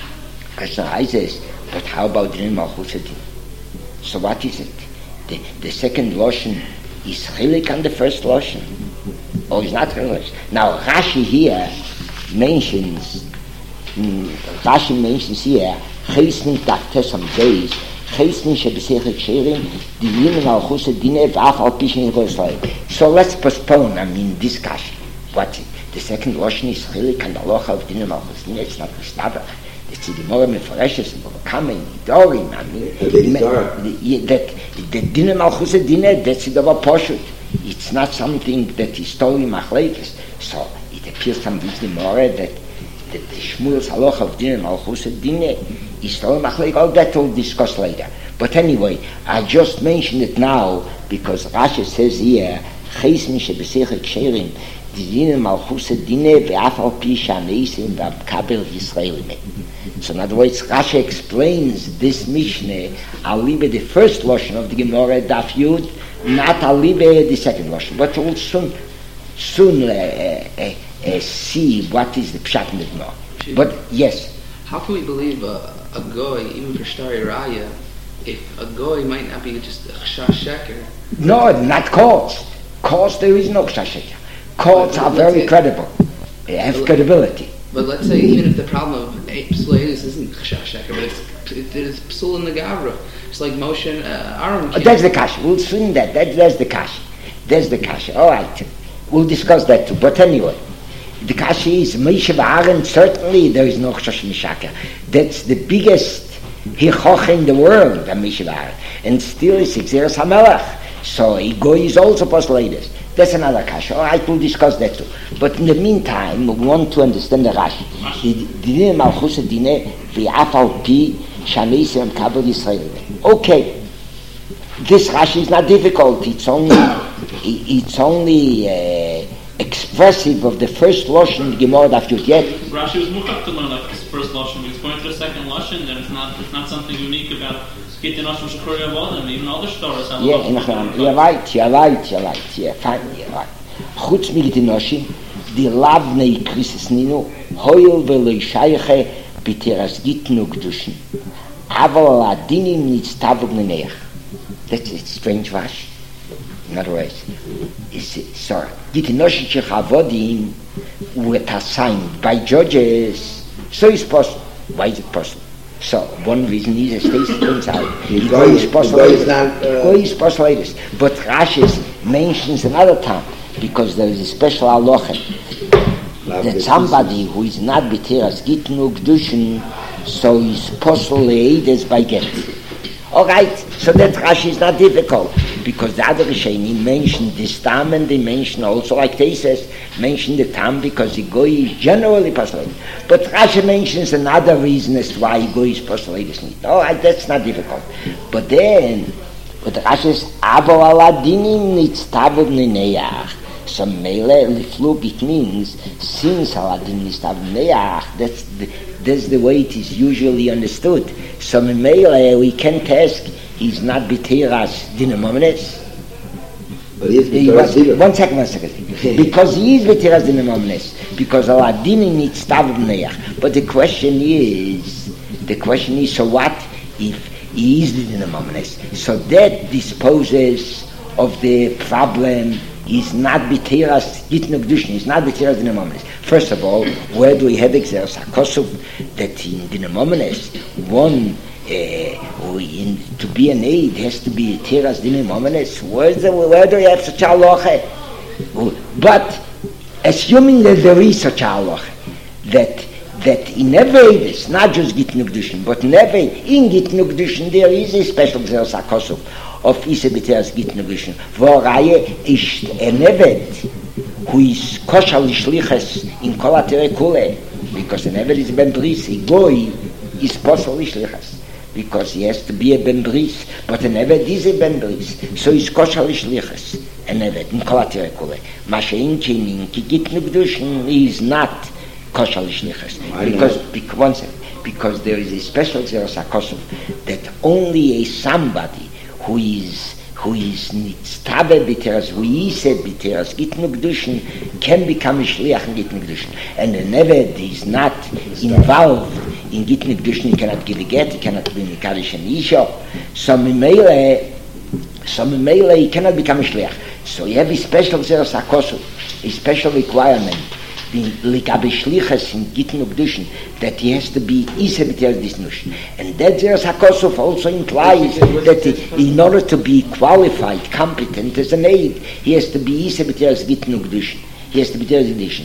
but how about the Malchus Adin? So what is it? The second lotion is chilik on the first lotion, or is not chilik? Now Rashi here mentions here chesnin taftes on days chesnin shebesechek sherim divin malchus dine v'af al pishin Yisrael. So let's postpone discussion. What the second lotion is chilik on the locha of dine malchus dine. It's not mishnah. It's the Gemara Meforeshes and Bavakamen, Nidorim. That the Dina Malchus Dina, that's the Poshut. It's not something that is totally Machlekes. So it appears from this Gemara that the Shmuel's halacha of Dina Malchus Dina is totally Machlekes. All that we'll discuss later. But anyway, I just mentioned it now because Rashi says here, Chesmin Shebesechek Sherim, Dina Malchus Dina ve'af al pi shaneisim v'kabel Yisraelim. So in other words, Rashi explains this Mishnah, alibe the first lotion of the Gemara Daf Yud, not alibe the second lotion. But we'll soon see what is the pshat in the Gemara. But yes. How can we believe a goy, even for Shtari Raya, if a goy might not be just a chash sheker? No, not courts. Courts, there is no chash sheker. Courts are very credible. They have credibility. But let's say even if the problem of Psulatus isn't chash sheker, but it's There's psul in the Gavra. It's like Moshe and Aaron. That's the kasha. We'll swing that. That's the kasha. That's the kasha. All right. We'll discuss that too. But anyway, the kasha is Moshe and Aaron. Certainly, there is no Chosh Mishaka. That's the biggest hichoch in the world, the Moshe and Aaron. And still, it's Xeris HaMelech. So, Igoy is also postulated. That's another kasha. All right, we'll discuss that too. But in the meantime, we want to understand the Rashi. Dine Malchus Dine v'af al pi shanei Yisrael kabel Yisrael. Okay, this Rashi is not difficult. It's only expressive of the first Lashon Gemara Daf Yud Yet. Rashi was moved up to learn like this first Lashon. He's going to the second Lashon, and it's not something unique about Gittin Lashon Shekori Avodah, and even other stories. Yeah, you're right, yeah, fine, you're right. Chutz mi Gittin Lashon, die Lavnei Krisis Ninu, Hoyel veloi Shayche b'teras Gittin Ugdushin, Aval Adinim nitztavug neneach. That's a strange Rashi. In other words, Gittin Lashon Shechavodim were assigned by judges, so it's possible. Why is it possible? So, one reason is, as Stacy points out, Goy is postulated. But Rashi mentions another time, because there is a special halacha that somebody who is not b'teras Gittin Ugdushin, so is postulated by get. All right, so that Rashi is not difficult, because the other Rishonim mentioned this tam, and they mention also, like they says, mention the tam because the Goy is generally postulated. But Rashi mentions another reason as to why Goy is postulated. All right, that's not difficult. But then, what Rashi says, Avo aladinim nitztavud neneach. So mele lifluk, it means since aladinim nitztavud neneach, that's the way it is usually understood. So mele we can't ask, he's not b'teras dinamomenes. One second. Because he is b'teras dinamomenes, because aladinim nitztavud neneach. But the question is, so what if he is the dinamomenes? So that disposes of the problem. Is not b'teras Gittin Ugdushin. Is not b'teras dinamomenes. First of all, where do we have Xeris HaKosov that in dinamomenes one to be an aid has to be b'teras dinamomenes? Where do we have such a halacha? But assuming that there is such a halacha that in every Eidus, not just Gittin Ugdushin, but in Gittin Ugdushin there is a special Xeris HaKosov of Isa b'teras Gittin Ugdushin. V'oraye is an Eved who is kosher l'shlichas in kol ha'terei kule, because an Eved is ben bris, a goy is kosher l'shlichas, because he has to be a ben bris, but an Eved is a ben bris, so he's kosher l'shlichas, an Eved in kol ha'terei kule. Ma she'in in Gittin Ugdushin is not kosher l'shlichas, because there is a special Xeris HaKosov that only a somebody who is nitztabe b'teras, who is said b'teras Gittin Ugdushin, can become a shliach in Gittin Ugdushin. And the Neved is not involved in Gittin Ugdushin, he cannot give a get, he cannot be Mikdash and Isha. So Mimele, he cannot become a shliach. So you have a special Xeris HaKosov, a special requirement, the Likabe Shlichas in Gittin Ugdushin, that he has to be Isa b'teras Disnushin. And that Xeris HaKosov also implies that in order to be qualified, competent as an aid, he has to be Isa b'teras Gittin Ugdushin. He has to be Teras Gittin.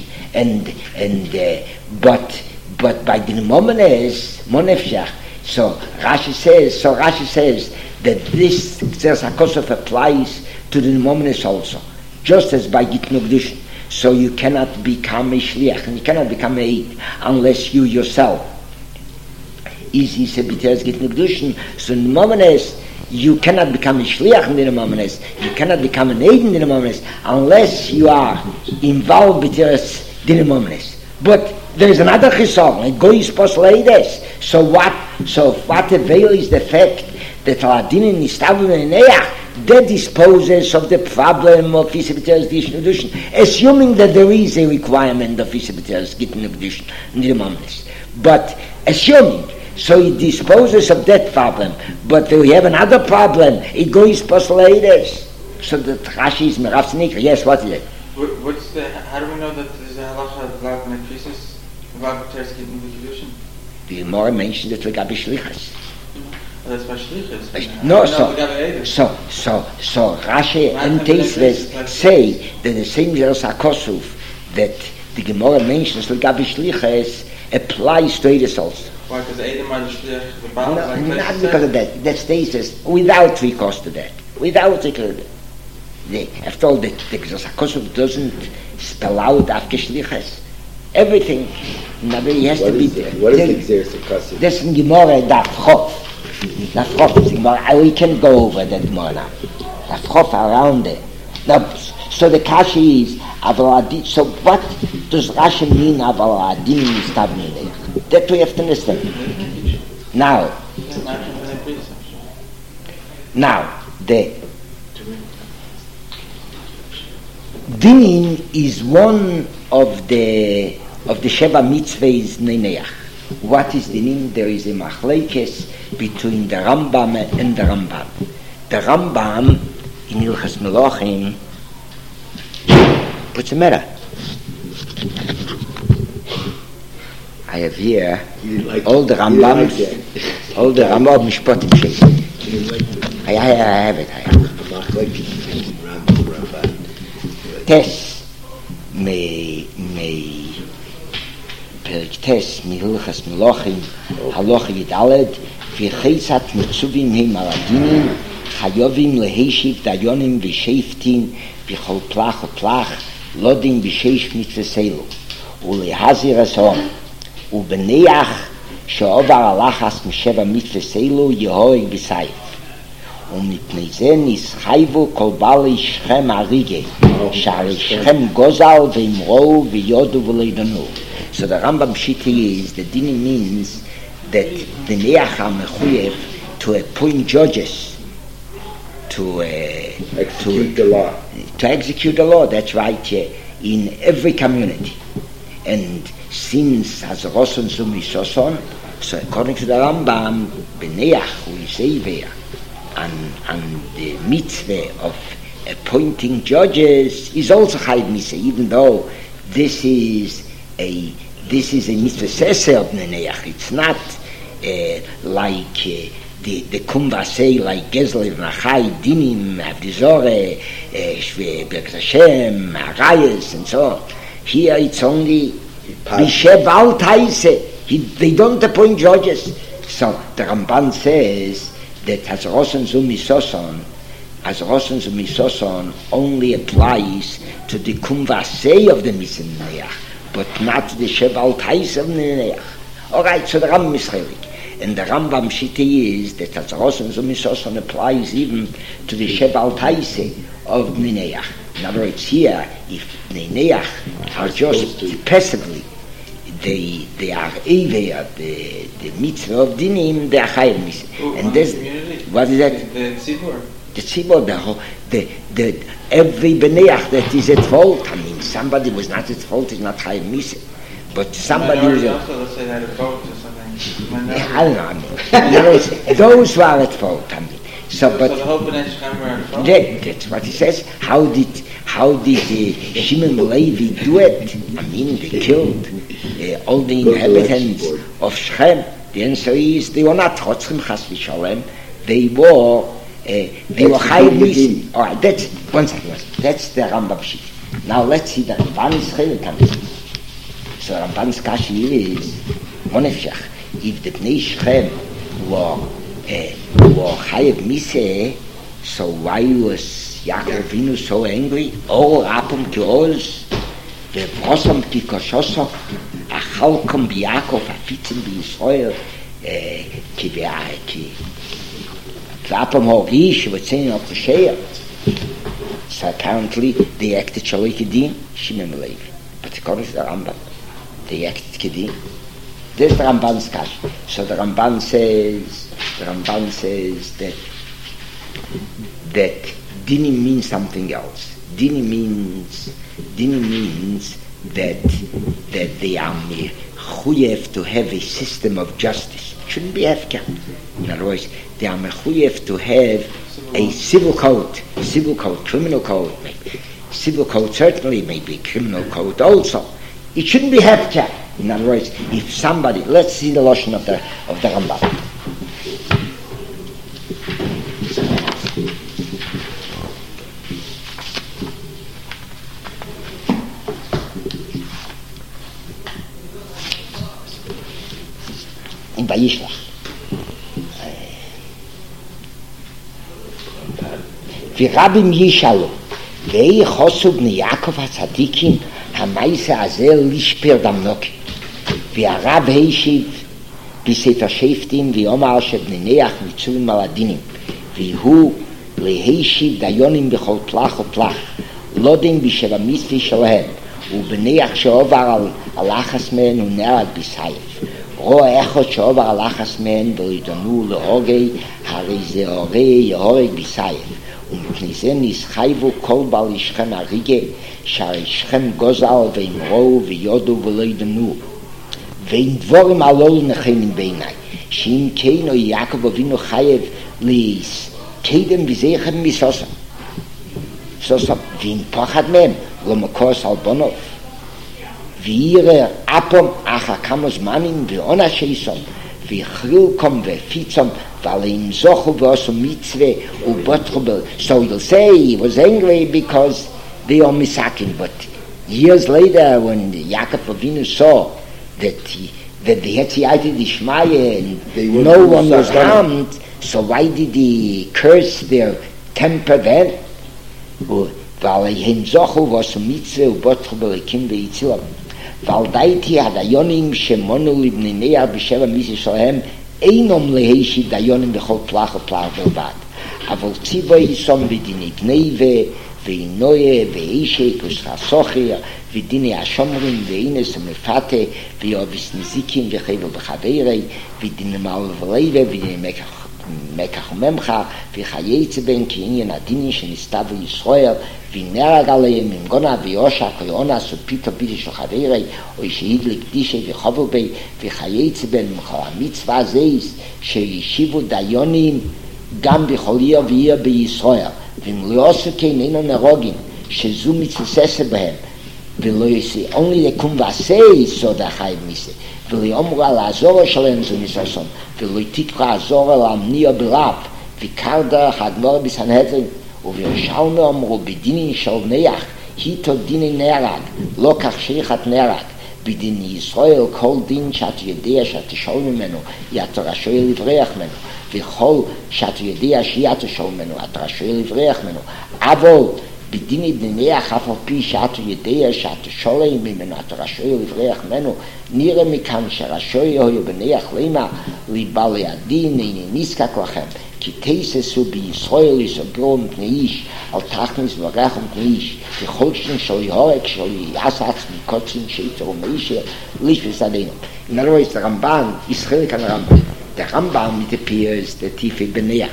But by the Momenes, Monefshach, so Rashi says that this Xeris HaKosov applies to the Momenes also, just as by Gittin Ugdushin. So you cannot become a shliach, and you cannot become a aid unless you yourself is a b'teras Gittin Ugdushin. So in the Momenes, you cannot become a shliach in the Momenes, you cannot become an aid in the Momenes unless you are involved b'teras dinamomenes. But there is another chisong, a goy is postulated. So what avail is the fact that aladinim nitztavud neneach, that disposes of the problem of Isa b'teras Gittin Ugdushin, assuming that there is a requirement of Isa b'teras Gittin Ugdushin in the Momenes. But assuming, so it disposes of that problem. But we have another problem, a goy is postulated. So the Rashi is merav sneaker. Yes, what is it? How do we know that there's a halacha of Vlad Nekrisis, Vlad b'teras Gittin Ugdushin? The Gemara mentioned that Likabe Shlichas. That's by shlichus. No, so Rashi and Teisves say that the same as Akosuf, that the Gemara mentions L'gabi shlichus applies to Eidos also. Why? Because Edom are the shlich, the Baal. No, not because of that. That stays without recourse to that. Without recourse to that. After all, the Akosuf doesn't spell out after shlichus. Everything, he has to be there. What is the Xeris Akosuf? That's in Gemara Daf Chof. Daf Chof is Gemara. We can go over that Gemara now. Daf Chof around there. Now, so the Kashi is Aval Adin. So what does Rashi mean Aval Adin is Tabnei? That we have to understand. Now, the Din is one of the Sheva Mitzvahs Neneach. What is the name? There is a machlekes between the Rambam and the Rambam. The Rambam in Ilchas Melachim. What's the matter? I have here all the Rambams, all the Rambam Mishpatim Shei. I have it. Tes me Perek Tes Milchas Melachim Halacha Yidaled V'cheisat Mitzuvim Hem Aladinim Chayovim Leheshiv Dayonim V'Sheiftin V'chol Plach U'Plach Lodim V'Sheish Mitzveselu U'Lehazir Asom U'Beneach She'ovar Alachas Misheva Mitzveselu Yehoeg B'Sayif ומפני זה נסחייבו כל בעלי שכם הריגי שהרי שכם גוזל ואמרו ויודו ולידנו. So the Rambam Shiti is, the Dini means that the Neach HaMechuyev to appoint judges to execute the law. To execute the law, that's right, in every community. And since as Roson Sumi Soson, so according to the Rambam, Beneach, who is Eiveya, and the mitzvah of appointing judges is also Chayv Misa, even though this is a mitzvah sese of Neneach. It's not like the Kumvasei, like Gezler, Nachai, Dinim, Avdizore, Shve, Birkat Hashem, Arayas, and so on. Here it's only Bisheb Al Taise. They don't appoint judges. So the Ramban says that as Rosen Zumi Soson only applies to the Kumvasei of the Mitzvah, but not to the Sheval Tais of Neneach. Alright, so the Rambam is Chelik. And the Rambam Shiti is that as Rosen Zumi Soson applies even to the Sheval Tais of Neneach. In other words, here, if Neneach are just passively, they are Eiveya, the mitzvah of Dinim, they are Chayv Misa. And this, what is that? The Tzibur. The Tzibur, the every Beneach that is at fault. I mean, somebody was not at fault is not Chayv Misa. But somebody who is also, let's say, had a vote or something. I don't know, I mean, those who are at fault, I mean. So the whole Bnei Shechem were at fault? That's what he says. How did Shimon Levi do it? I mean, they killed all the inhabitants of Shechem. The answer is they were not Chotzim Chas V'Sholem. They were Chayv Misa. All right, that's one second. That's the Rambam sheet. Now let's see the Ramban's Chelik. So Ramban's Kashi is Monefshach. If the Bnei Shechem were Chayv Misa, so why was Yaakov Avinu so angry? Oh, Rapam Geoz, V'Vrosam Kikoshoso, Achalkom B'Yaakov, Afitzim B'Yisrael, Ki Rapam Horish, V'Tzein of the Sheir. So apparently they acted Shaloi Kedin, Shimon Levi. But according to the Rambam, they acted Kedin. This is the Ramban's Kash. So the Ramban says that Dini means something else. Dini means that they are mechuyev to have a system of justice. It shouldn't be hefker. In other words, they are mechuyev to have a civil code, criminal code, maybe. Civil code certainly, maybe criminal code also. It shouldn't be hefker. In other words, if somebody, let's see the lotion of the Rambam. in Vayishlach. ורבים ישאלו, ואי חוסו בני יעקב הצדיקים המייסה הזה לשפר דמנוקי. והרב הישיב בספר שפטים ויאמר שבני נח מצווים על הדינים, והוא להישיב דיונים בכל פלח ופלח, לא דין בשבע מצוות שלהם, ובנח שעובר על לחס מהן הוא נהרג בסייף. רואה אחד שעובר על לחס מהן ולדנו להורגי, הרי זה יהורג בסייף. ומפני זה נסחייבו כל בעל ישכם הריגה, שהרי ישכם גוזל ואמרו ויודו ולא ידנו. ואין דבורים עלו לנחמים בעיניי, שאם כן או יעקב אבינו חייב קדם וזכר מסוסם. ואם פחד מהם לא מקורס על בונוב. וירא אפום אחר כמה זמנים ועונש איסום, והכרילקום והפיצום, ועליהם זוכו ועשו מצווה ובוטחו בל. So you'll say he was angry because they are misakin. But years later when Yaakov Avinu saw that they had Siyata Dishmaya and no one was harmed, so why did he curse their temper then? ועליהם זוכו ועשו מצווה ובוטחו בלקים ויצילם. ועל דייתי הדיונים שמונו לבני נח בשבע מצוות שלהם אינם להישיב דיונים בכל פלח ופלח בלבד, אבל ציווי יסום בדיני גניבה ועינויה ואישק וסכסוכר ודיני השומרים ואינס המפתה ויובס נזיקים וחבל בחברי ודיני מעלבליבה ודיני מקח וממחה וחייצה בין כעניין הדיני שנסתיו לישראל ונהרג עליהם עם גונה ויושע כלאונס ופיתו בידי של חברי או שהיד לקדישה וחובל בי וחייצה בין מכל המצווה הזה שישיבו דיונים גם בכל עיר ועיר בישראל ואם לא עשו כן אינו נרוגים שזו מצוססה בהם ולא יעשה only לקום ועשה יסוד החייב מיסה ולא אמרה לעזור שלהם זו ניסוסון ולא תקרא עזור להמניע בלב וקר דרך הגמור בסנהדרין ובירושלמי אמרו בדיני של נח היתו דיני נהרג לא כך שריחת נהרג בדיני ישראל כל דין שאתה יודע שאתה שואל ממנו אתה רשאי לברח ממנו וכל שאתה יודע שאתה שואל ממנו אתה רשאי לברח ממנו אבל בדיני נח אף על פי שאתה יודע שאתה שואל ממנו אתה רשאי לברח ממנו נראה מכאן שרשאי יהיו בנח למה לבעלי הדין איני נזקק לכם כי תססו בישראל יסגרו מפני איש על תכניס ורחם מפני איש וכל שנים של יהורג של יעסץ מקוצים שיצר ומאישר ליש וסדינו. In other words, the Ramban is chilek on the Rambam. The Rambam it appears that Tifei B'neach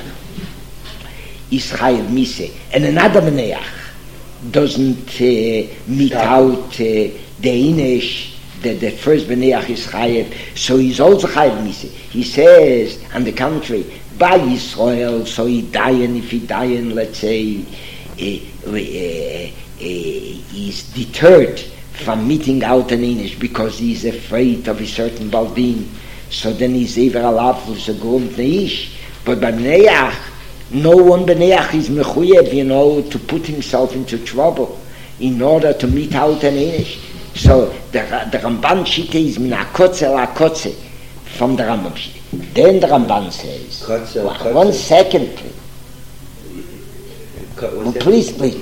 is chayav mise and another B'neach doesn't meet out the Inish the first B'neach is chayav, so he's also chayav mise. He says on the contrary by Israel, so he dying, if he dying, let's say, he's deterred from meeting out an Inish because he's afraid of a certain Baldin, so then he's ever allowed for the Grum Neish. But by B'neach, no one B'neach is mechuyev, to put himself into trouble in order to meet out an Inish. So the Ramban Shita is min akotze la akotze from the Rambam Shita. Then the Ramban says, 1 second please. Please.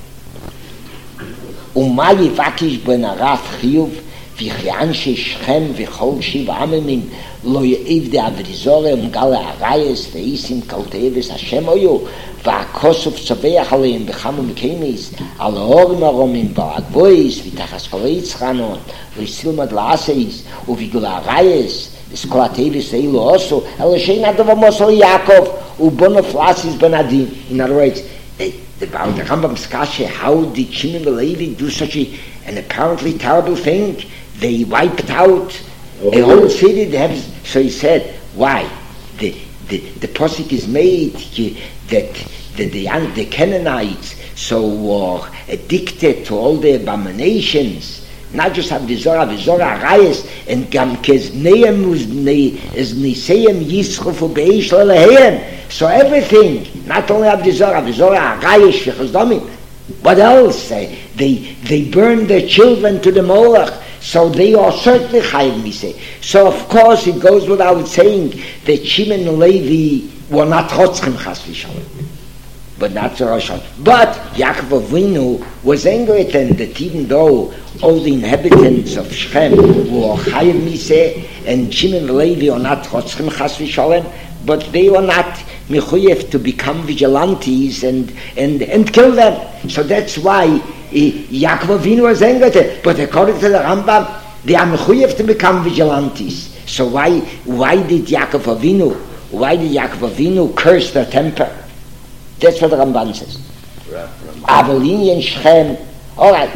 ומה יבקש בן הרב חיוב וכיען ששכם וכל שבע עממים לא יעבדי אבריזורה ומגל הרייס ואיסים קלטאבס השם היו והכוסף צבח עליהם בכמה מקיימיס על ההורים הרומים והגבויס ותחס כל היצחנון וסילמד לעשייס ובגלל הרייס וסקולטאבס אילו עשו אלא שאין הדבר מוסו יעקב ובונו פלאסיס בן הדין. In other words, about the Rambam's kasha, how did Shimon and Levi do such an apparently terrible thing? They wiped out a whole city. So he said, why? The posik is made that the Canaanites were addicted to all the abominations. Not just Avizora Arayas and Gam Kezneim is Niseyim Yischofu Beish Lelehem. So everything, not only Avizora Arayas V'chazdomim, what else? They burned their children to the Molech. So they are certainly Chayiv Miseh. So of course it goes without saying that Shimon and Levi were not Chotzchim Chas v'Shalom. But not so Rosh. But Yaakov Avinu was angry at them that even though all the inhabitants of Shechem were Chayiv Miseh and Shimon and Levi are not Chotzchim Chas v'Shalom, but they were not mechuyev to become vigilantes and kill them. So that's why Yaakov Avinu was angry. But according to the Rambam, they are mechuyev to become vigilantes. So why did Yaakov Avinu curse their temper? That's what the Ramban says. Avolini and Shechem. All right,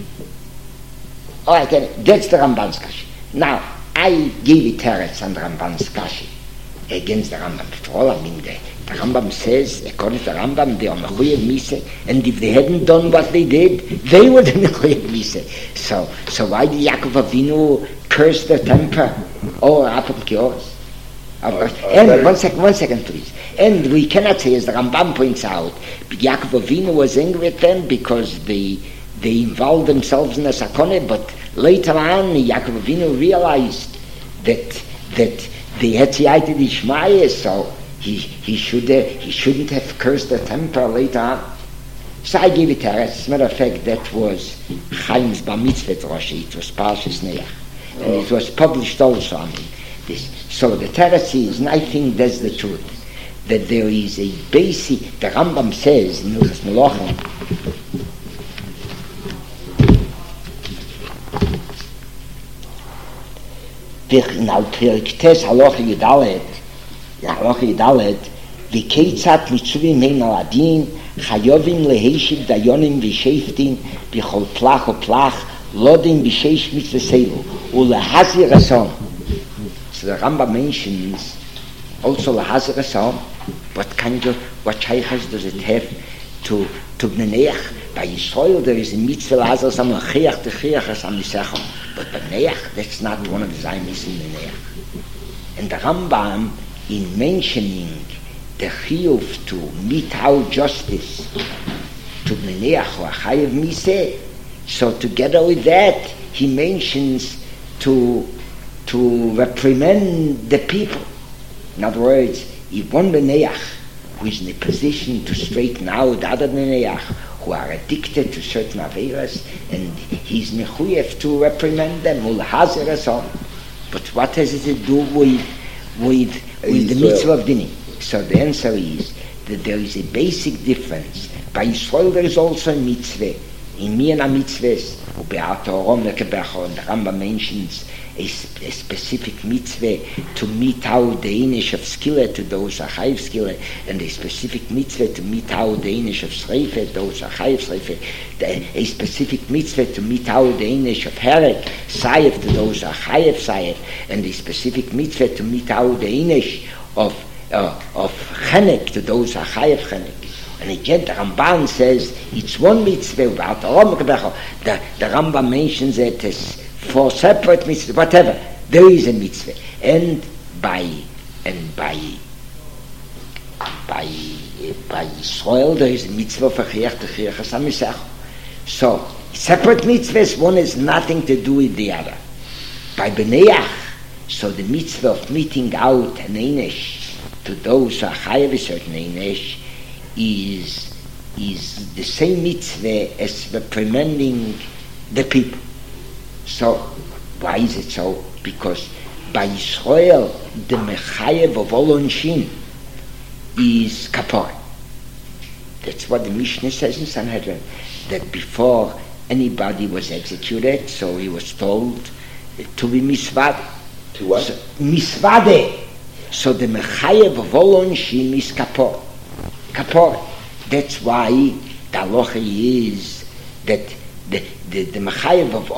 that's the Ramban's kashi. Now I gave it teretz on the Ramban's kashi against the Rambam. For all I mean, the Rambam says, according to the Rambam, they are mechuyev miseh, and if they hadn't done what they did, they were the mechuyev miseh. So why did Yaakov Avinu curse their temper? Oh, Apam Kios. And one second, please. And we cannot say, as the Rambam points out, Yaakov Avinu was angry at them because they involved themselves in a sakone. But later on, Yaakov Avinu realized that they had Tziyayta D'Ishmaya, so he shouldn't have cursed the temper later on. So I gave it to her. As a matter of fact, that was Chaim's Bar Mitzvah Roshi. It was Parshas Neach, and it was published also on this. So the teretz is, and I think that's the truth, that there is a basic. The Rambam says in Hilchos Melachim, in Al-Perik Tes Halacha Yudalet, v'keitzat mitzuvim hein al adin, chayovim leheshiv dayonim v'sheftim b'chol plach o plach, lodim b'sheish mitzvah seilu, ulehazir asom. So the Rambam mentions also lahazir asom. What shaykhas does it have to B'neach? By Yisrael there is a mitzvah lahazir asom, l'chiach t'chiach asam nisechom. But B'neach, that's not one of the zaymis in B'neach. And the Rambam, in mentioning the chiyuv to mete out justice to B'neach or Chayiv Miseh, so together with that he mentions to reprimand the people. In other words, if one B'neach who is in a position to straighten out other B'neach who are addicted to certain aveiras, and he's mechuyev to reprimand them, ulhazir asom. But what has it to do with the mitzvah of dinim? So the answer is that there is a basic difference. By Yisrael there is also a mitzvah. In Mina mitzvahs, and the Rambam mentions a specific mitzvah to mete out the inish of skila to those who are chayiv skila, and a specific mitzvah to mete out the inish of sreifa, those who are chayiv sreifa, a specific mitzvah to mete out the inish of herek, sayef to those who are chayiv sayef, and a specific mitzvah to mete out the inish of chenek to those who are chayiv chenek. And again, the Ramban says it's one mitzvah. The Rambam mentions it as 4 separate mitzvahs. Whatever, there is a mitzvah, and by Yisrael there is a mitzvah for chiach t'chiach asamisach. So separate mitzvahs, one has nothing to do with the other. By B'neach, so the mitzvah of meting out an einesh to those who are chayav a certain einesh is the same mitzvah as reprimanding the people. So why is it so? Because by Yisrael the mechayev of all onshin is kapor. That's what the Mishnah says in Sanhedrin, that before anybody was executed, so he was told to be misvade. To what? So, misvade. So the mechayev of all onshin is kapor. Kapor. That's why the halacha is that the mechayev of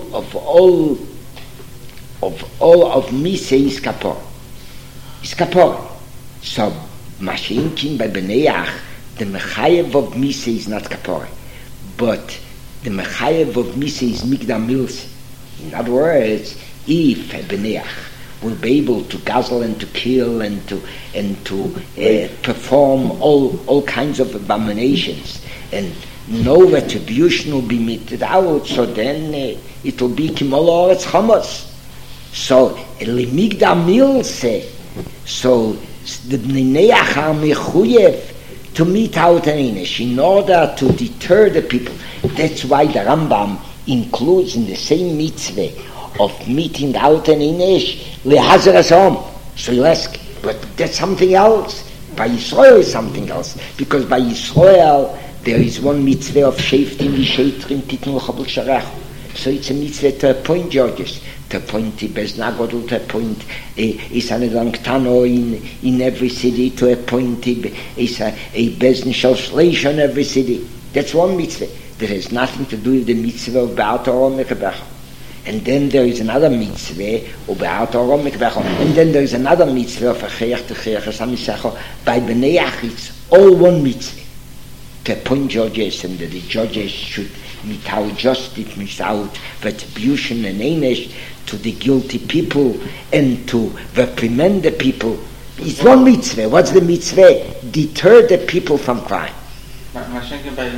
all of miseh is kapor. Is kapor. So mashinkin by B'neach, the mechayev of miseh is not kapor, but the mechayev of miseh is migdal milse. In other words, if B'neach will be able to guzzle and to kill and to perform all kinds of abominations, and no retribution will be meted out, so then it will be Kimol Oretz Chamos. So, Limigda Milse, so the Bnei are mechuyev to mete out an Einesh in order to deter the people. That's why the Rambam includes in the same mitzvah of meeting out an Einesh, Lehazar Asom. So you ask, but that's something else. By Yisrael is something else. Because by Yisrael there is one mitzvah of Sheftim Vishetrim Titnu Chabul Sharach. So it's a mitzvah to appoint judges, to appoint the Beznagodl, to appoint Isanedang Tano in every city, to appoint a Bezn Shal in every city. That's one mitzvah. That has nothing to do with the mitzvah of Ba'at Orom Mekabach. And then there is another mitzvah of Ba'at Orom Mekabach. And then there is another mitzvah of Acheach Techeach Asamisecho. By Bnei Ach, it's all one mitzvah. To appoint judges, and that the judges should mete out justice, mete out retribution and Einesh to the guilty people and to reprimand the people. It's one mitzvah. What's the mitzvah? Deter the people from crime. Mashenka by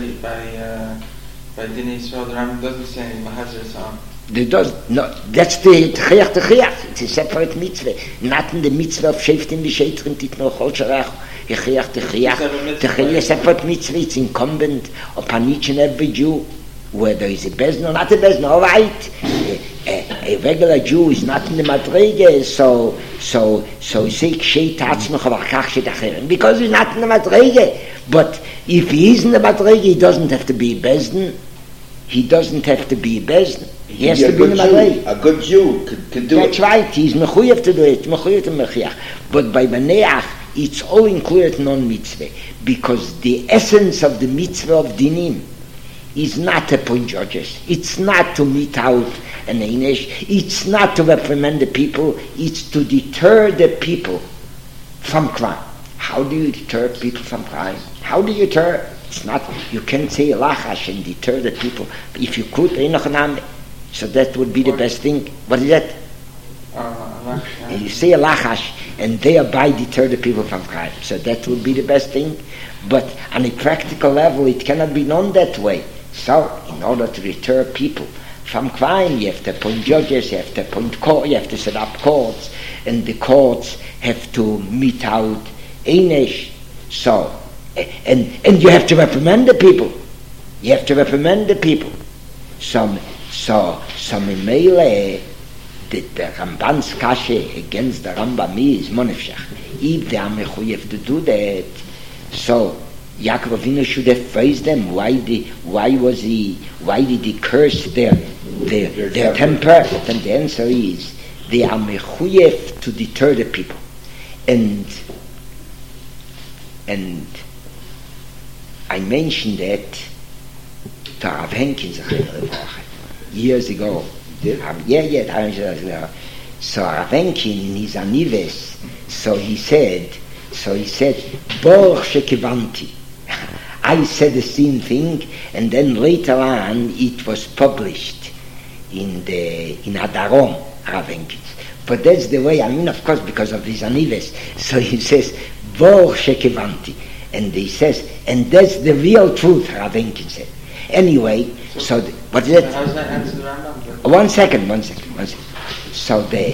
Din Yisrael, the Rambam doesn't say any Mahazir Sam. There does no. That's the Techiach. It's a separate mitzvah. Not in the mitzvah of Sheftim Vishetrim Titnu Chol Sharach. Techiach, a separate mitzvah. It's incumbent upon each and every Jew, whether he's a Bezn or not a Bezn. All right, a regular Jew is not in the Madrege, so he says Ksheit Atzmach Avachach Ksheit Acherem, because he's not in the Madrege. But if he is in the Madrege, he doesn't have to be a Bezn. He doesn't have to be a Bezn. He has to be in the Madrege. A good Jew can do That's it. right. He's mechuyev to do it. Mechuyev to mechiach. But by Bnei Ach, it's all included non-mitzvah, because the essence of the mitzvah of dinim is not to appoint judges. It's not to mete out an Einesh. It's not to reprimand the people. It's to deter the people from crime. How do you deter people from crime? How do you deter? It's not, you can't say lachash and deter the people. If you could, so that would be the best thing. What is that? You say a lachash and thereby deter the people from crime. So that would be the best thing. But on a practical level, it cannot be done that way. So, in order to deter people from crime, you have to appoint judges, you have to appoint court, you have to set up courts, and the courts have to mete out Einesh. So, and you have to reprimand the people. You have to reprimand the people. So in Meile, the Ramban's kashe against the Rambam is monefshach. If they are mechuyev to do that, so Yaakov Avinu should have praised them. Why did he curse their temper? And the answer is they are mechuyev to deter the people. And I mentioned that to Rav Henkin years ago. So Rav Henkin in his Anives, so he said, Boruch shekivanti. I said the same thing, and then later on it was published in Adarom, Rav Henkin. But that's the way, of course, because of his Anives. So he says, Boruch shekivanti. And he says, and that's the real truth, Rav Henkin said. Anyway, what is it? How does that answer the Rambam? One second. So the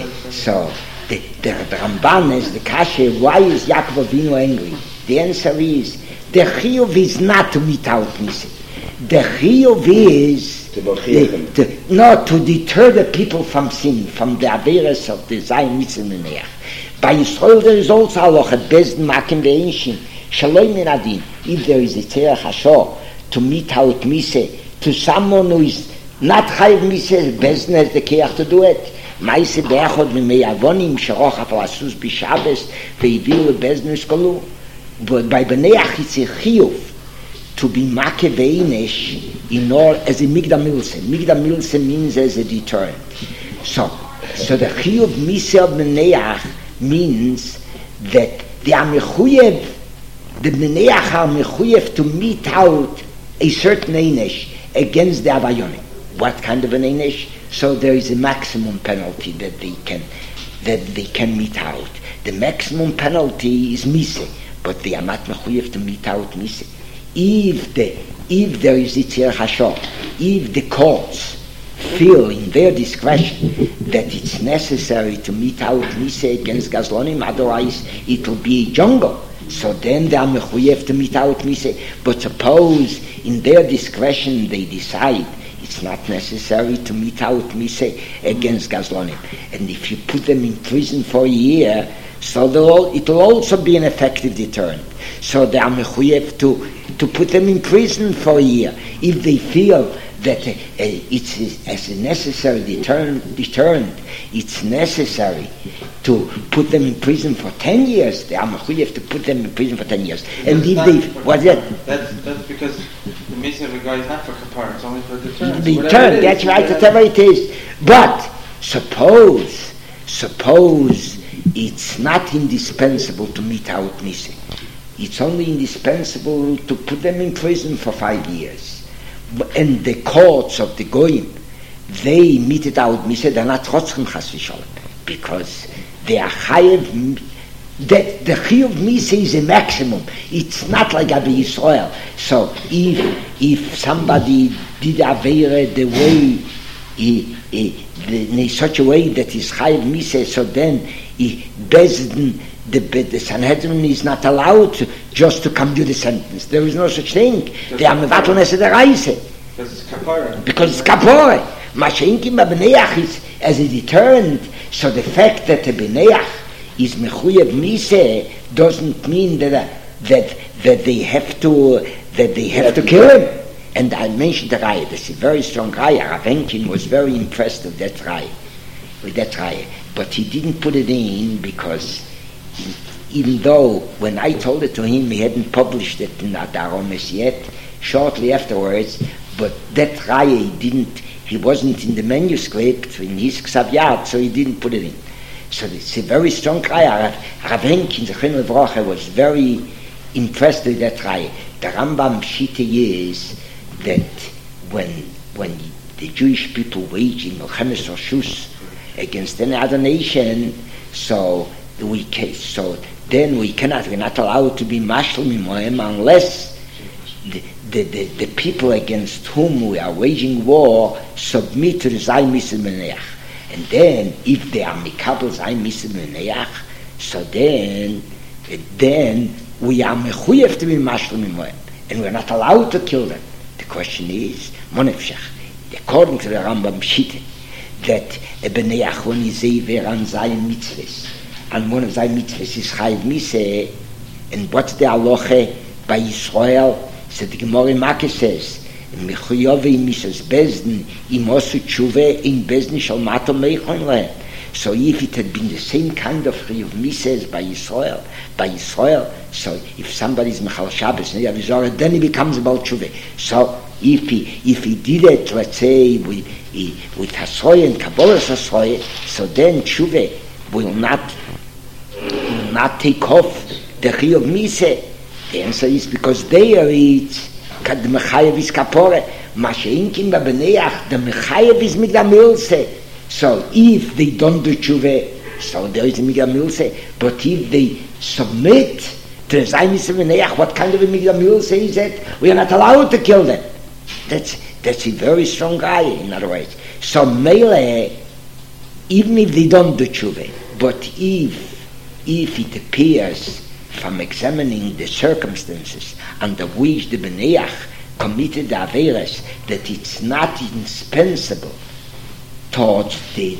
Ramban is the kashe. Why is Yaakov Avinu angry? The answer is the chiyuv is not to mete out misa. The chiyuv is to deter the people from sin, from the averas of the zayin mitzvah neneach. By Yisrael there is also halacha bezn makim ve'enshin shaloi min adin. If there is a tzerach hashor to mete out misa to someone who is not chayiv misa, bezn has the keach to do it. Ma'ase be'achod v'meyavonim sheroch afasus b'shabes ve'ivil bezn u'skalu. But by Bnei Ach it's a chiyuv to be makeh ve'einesh in all as a migdal milse. Migdal milse means as a deterrent. So the chiyuv misa of Bnei Ach means that they are mechuyev. The Bnei Ach are mechuyev to mete out a certain einesh against the avayonim. What kind of an einesh? So there is a maximum penalty that they can mete out. The maximum penalty is misa, but they are not mechuyev to mete out misa. If if there is Yitzir Hashor, if the courts feel in their discretion that it's necessary to mete out Misa against Gazlonim, otherwise it will be a jungle. So then they are mechuyev to mete out Misa. But suppose in their discretion they decide it's not necessary to mete out Misa against Gazlonim. And if you put them in prison for a year, so it will also be an effective deterrent. So they are mechuyev to put them in prison for a year. If they feel that it's as a necessary deterrent, it's necessary to put them in prison for 10 years. They are mechuyev to put them in prison for 10 years. And if they, what's that? That's because the Misa of the guy is not for kapara, it's only for deterrence. Deterrent, that's right, whatever it is. But suppose it's not indispensable to mete out Misa. It's only indispensable to put them in prison for 5 years. And the courts of the Goyim, they meted out Misa, they're not chotzim chas v'sholem, because they are chayev. That the chiyuv Misa is a maximum. It's not like Abi Yisrael. So if somebody did aveira the way in such a way that is chayev Misa, so then Bezdin, the Sanhedrin is not allowed just to compute the sentence. There is no such thing. They are mevatel nesed haraisa. Because it's kapara. Mashenkim b'bneach is as a deterrent. So the fact that the bneach is mechuyev Misa doesn't mean that they have to kill him. And I mentioned the raya. This is a very strong raya. Rav Henkin was very impressed with that raya. But he didn't put it in because even though when I told it to him, he hadn't published it in Adaromes yet, shortly afterwards, but that raya he wasn't in the manuscript, in his Ksav Yad, so he didn't put it in. So it's a very strong raya. Rav Henkin, Zechron Levracha, was very impressed with that raya. The Rambam Shita is that when the Jewish people waging Milchemes Roshus against any other nation, then we're not allowed to be mashal mimoim unless the people against whom we are waging war submit to the Zay Misa Meneach. And then if they are mikabel Zay Misa Meneach, so then we are mechuyev to be mashal mimoim, and we're not allowed to kill them. The question is, monefshach, according to the Rambam Shita, that a bnei achon is zever on zayin mitzvahs, and one of zayin mitzvahs is chayiv Misa. And what's the halacha by Yisrael? So the Gemara in Makkah says, "Mechuyove misas bezdin imosu tshuve in bezdin shal mato meichon lehem." So if it had been the same kind of chiyuv Misa as by Yisrael, so if somebody is mechal Shabbos, then he becomes about tshuve. So if he did it, let's say with Hasoy and Kabbalas Hasoy, so then tshuve will not take off the chiyuv Misa. The answer is because there it's the mechayev is kapore. Masheinkim b'bneach, the mechayev is migamilse. So if they don't do tshuva, so there is a migamilse. But if they submit to the Zay Misa Meneach, what kind of a migamilse is that? We are not allowed to kill them. That's a very strong guy, in other words. So mele, even if they don't do tshuva, but if it appears from examining the circumstances under which the Bneach committed the Averas, that it's not indispensable towards the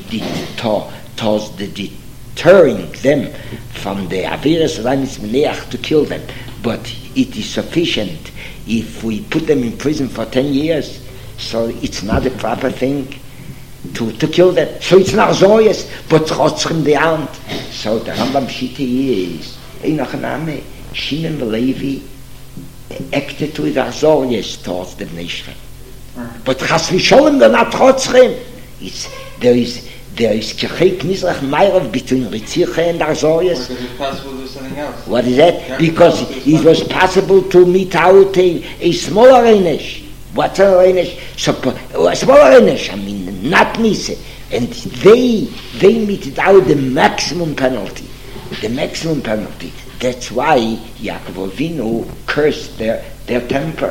deterring them from the Averas of Bneach to kill them, but it is sufficient if we put them in prison for 10 years, so it's not a proper thing to kill them. So it's not Zoyas, but Chotzrim they aren't. So the Rambam Shita is, Einachaname, Shimon Levi acted with Zoyas towards the nation. But Chas v'Sholem, they're not Chotzrim. There is Kirchek Mizrach Meirov between Ritzicha and Arzorius. Because it's possible to do something else. What is that? Yeah, because it was possible to meet out a smaller Einish. What's a Einish? A smaller Einish, I mean, not Misa. And they meted out the maximum penalty. The maximum penalty. That's why Yaakov Avinu cursed their temper.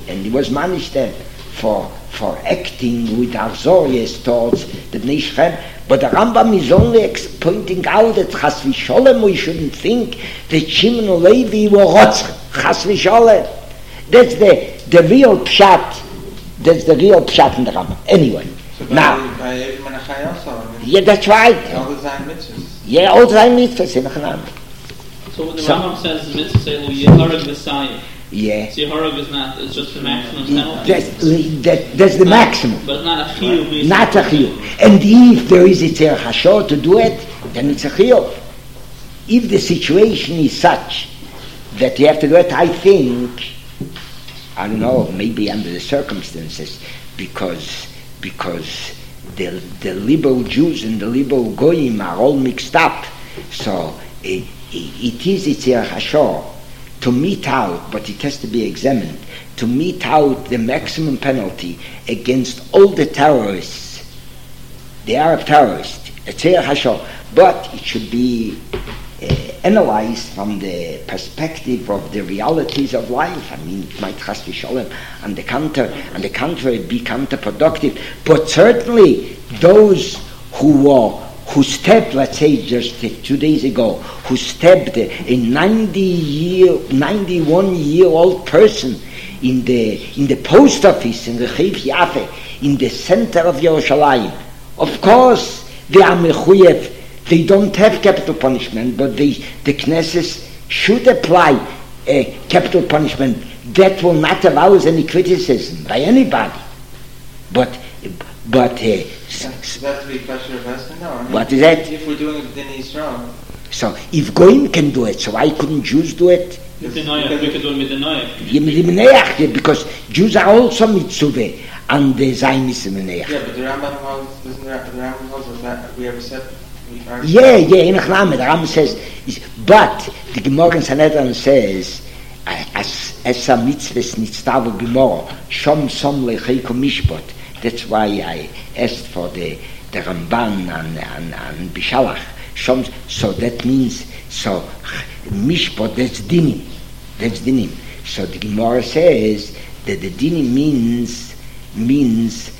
and he was managed then for acting with Arzorius towards the Bnei Shem. But the Rambam is only pointing out that Chas v'Sholem we shouldn't think that Shimon and Levi were Rotzach. Chas v'Sholem. That's the real pshat. That's the real pshat in the Rambam. Anyway, so now. Yeah, that's right. All the Zayin mitzvahs. Yeah, all the Zayin mitzvahs in Chanam. So when the Rambam says the mitzvah say, well, Yeharag V'sayim. Yeah. So Yeharag is not, it's just the maximum penalty. That's the maximum. But it's not a chiyuv. Not a chiyuv. And if there is a tzir hashor to do it, then it's a chiyuv. If the situation is such that you have to do it, I think, I don't know, maybe under the circumstances, because the liberal Jews and the liberal Goyim are all mixed up. So it is a tzir hashor to mete out, but it has to be examined, to mete out the maximum penalty against all the terrorists, the Arab terrorists, a tzir hashor, but it should be analyzed from the perspective of the realities of life. I mean, it might chas v'sholem on the contrary be counterproductive, but certainly those who stabbed, let's say just 2 days ago, who stabbed a 91-year-old person in the post office in Rechiv Yafe, in the center of Yerushalayim. Of course, they are mechuyev. They don't have capital punishment, but the Knesset should apply capital punishment. That will not arouse any criticism by anybody. But Does that be pressure of Heston? No. I mean, what is that? If we're doing it, then he's wrong. So if Goyim can do it, so why couldn't Jews do it? We could do it with the Noach. Because Jews are also mitzvah and the Zionis Meneach. Yeah, but the Rambam holds, doesn't the Rambam holds that we ever said? Yeah, in Achnam, the Rambam says, but the Gemara in Sanhedrin says, as a mitzvahs nitztavu b'moro, shom lecheiko mishpot. That's why I asked for the Ramban and Bishalach. So that means, so mishpot, that's dinim. So the Gemara says that the dinim means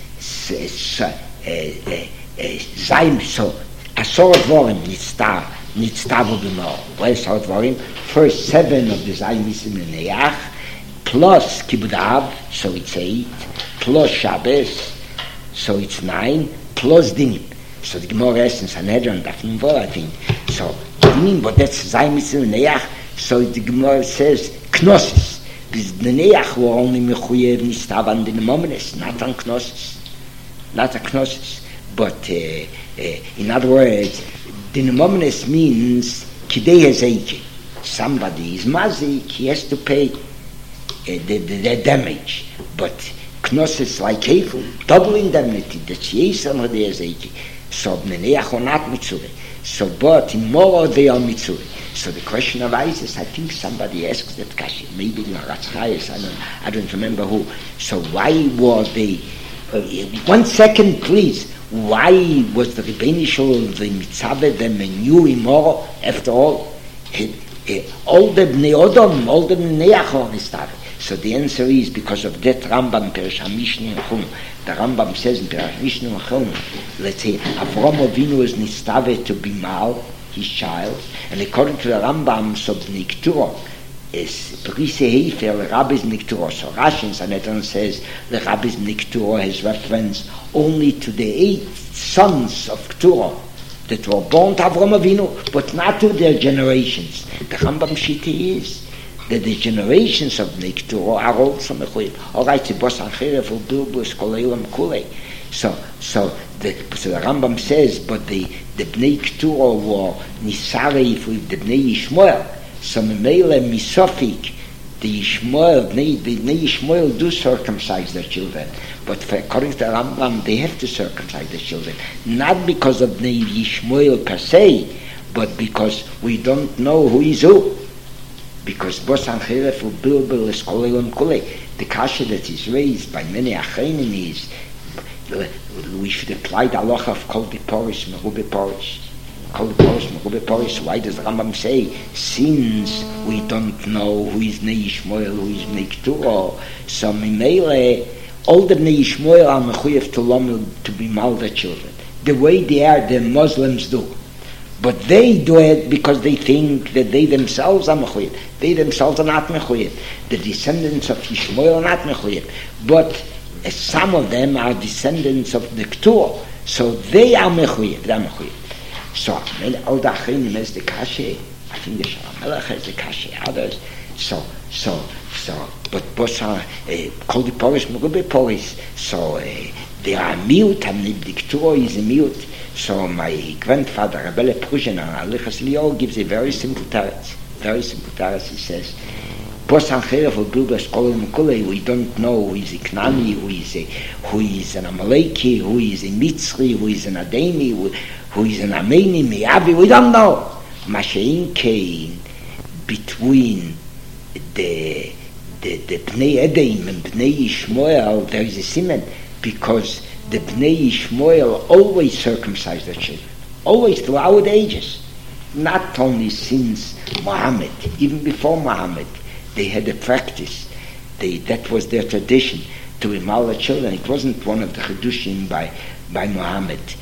zaim, so asor dvorim nitztavu b'mor. Well, asor dvorim, first 7 of the zaim misim ne'ach, plus kibud av, so it's 8, plus Shabbos, so it's 9, plus dinim. So the Gemara asks in Sanhedrin, Dafnimvor, I think. So dinim, but that's zaim misim ne'ach. So the Gemara says knossos. The ne'ach were only mechuyev nitztav and the nemomenes, not on knossos. But in other words, the nemomenes means kidei hazeike. Somebody is mazik, he has to pay the damage. But knossos like heful, double indemnity, that's yesam hadei hazeike. So the ne'ach are not mitzvah. So, but in more they are mitzvah. So the question arises, I think somebody asked that question, maybe Ratz Chayes, I don't remember who. So why were they, 1 second please, why was the Rebbeinu Shalom, the Mitzvah, them knew immoral, after all, all the Bnei Odom, all the Bnei Achor Nistav. So the answer is because of that Rambam, Perish HaMishnah Chum. The Rambam says in Perish HaMishnah Chum, let's say, Avram Avinu is Nistav to be mal, his child, and according to the Rambam, so Bnei Keturo is Brise Hefer, the Rabbi's Bnei Keturo. So Rashi in Sanhedrin says the Rabbi's Bnei Keturo has reference only to the 8 sons of Keturo that were born to Avram Avinu, but not to their generations. The Rambam Shita is that the generations of Bnei Keturo are also mechuyev. All right, the Bos Ancherev will bilbus koleilam kulei. So the Rambam says, but the Bnei Keturo were nisarif with the Bnei Yishmael. So Memele Misofik, the Bnei Yishmael do circumcise their children. But according to the Rambam, they have to circumcise their children. Not because of Bnei Yishmael per se, but because we don't know who is who. Because Bos Ancheref will bilbil is koleilam kulei. The kasha that is raised by many achrenim is we should apply the halacha of kol b'porish meru b'porish. Why does the Rambam say, since we don't know who is Bnei Yishmael, who is Bnei Keturah, so Mimele, all the Bnei Yishmael are mechuyev to lomel to be malda children. The way the Muslims do. But they do it because they think that they themselves are mechuyev. They themselves are not mechuyev. The descendants of Yishmael are not mechuyev. But some of them are descendants of the Keturah. So they are mechuyev. They are mechuyev. So, all the Achrinim has the Kashe. I think the Shalom Melech has the Kashe. Others. But Bosa, called the Polish, Mugabe Polish. So, they are mute, and the Keturah is a mute. So, my grandfather, Rebele Pruzhen, Alichas Lior, gives a very simple teretz. Very simple teretz. He says, Bosa Ancherev or Bilbas Kolim Kule, we don't know who is a Knani, who is an Amaleki, who is a Mitzri, who is an Ademi, who is an Armeni, Miyavi, we don't know. Mashein came between the Bnei Edim and Bnei Yishmael, there is a siman, because the Bnei Yishmael always circumcised their children, always throughout ages, not only since Muhammad, even before Muhammad, they had a practice, that was their tradition, to immol the children. It wasn't one of the Chedushim by Muhammad.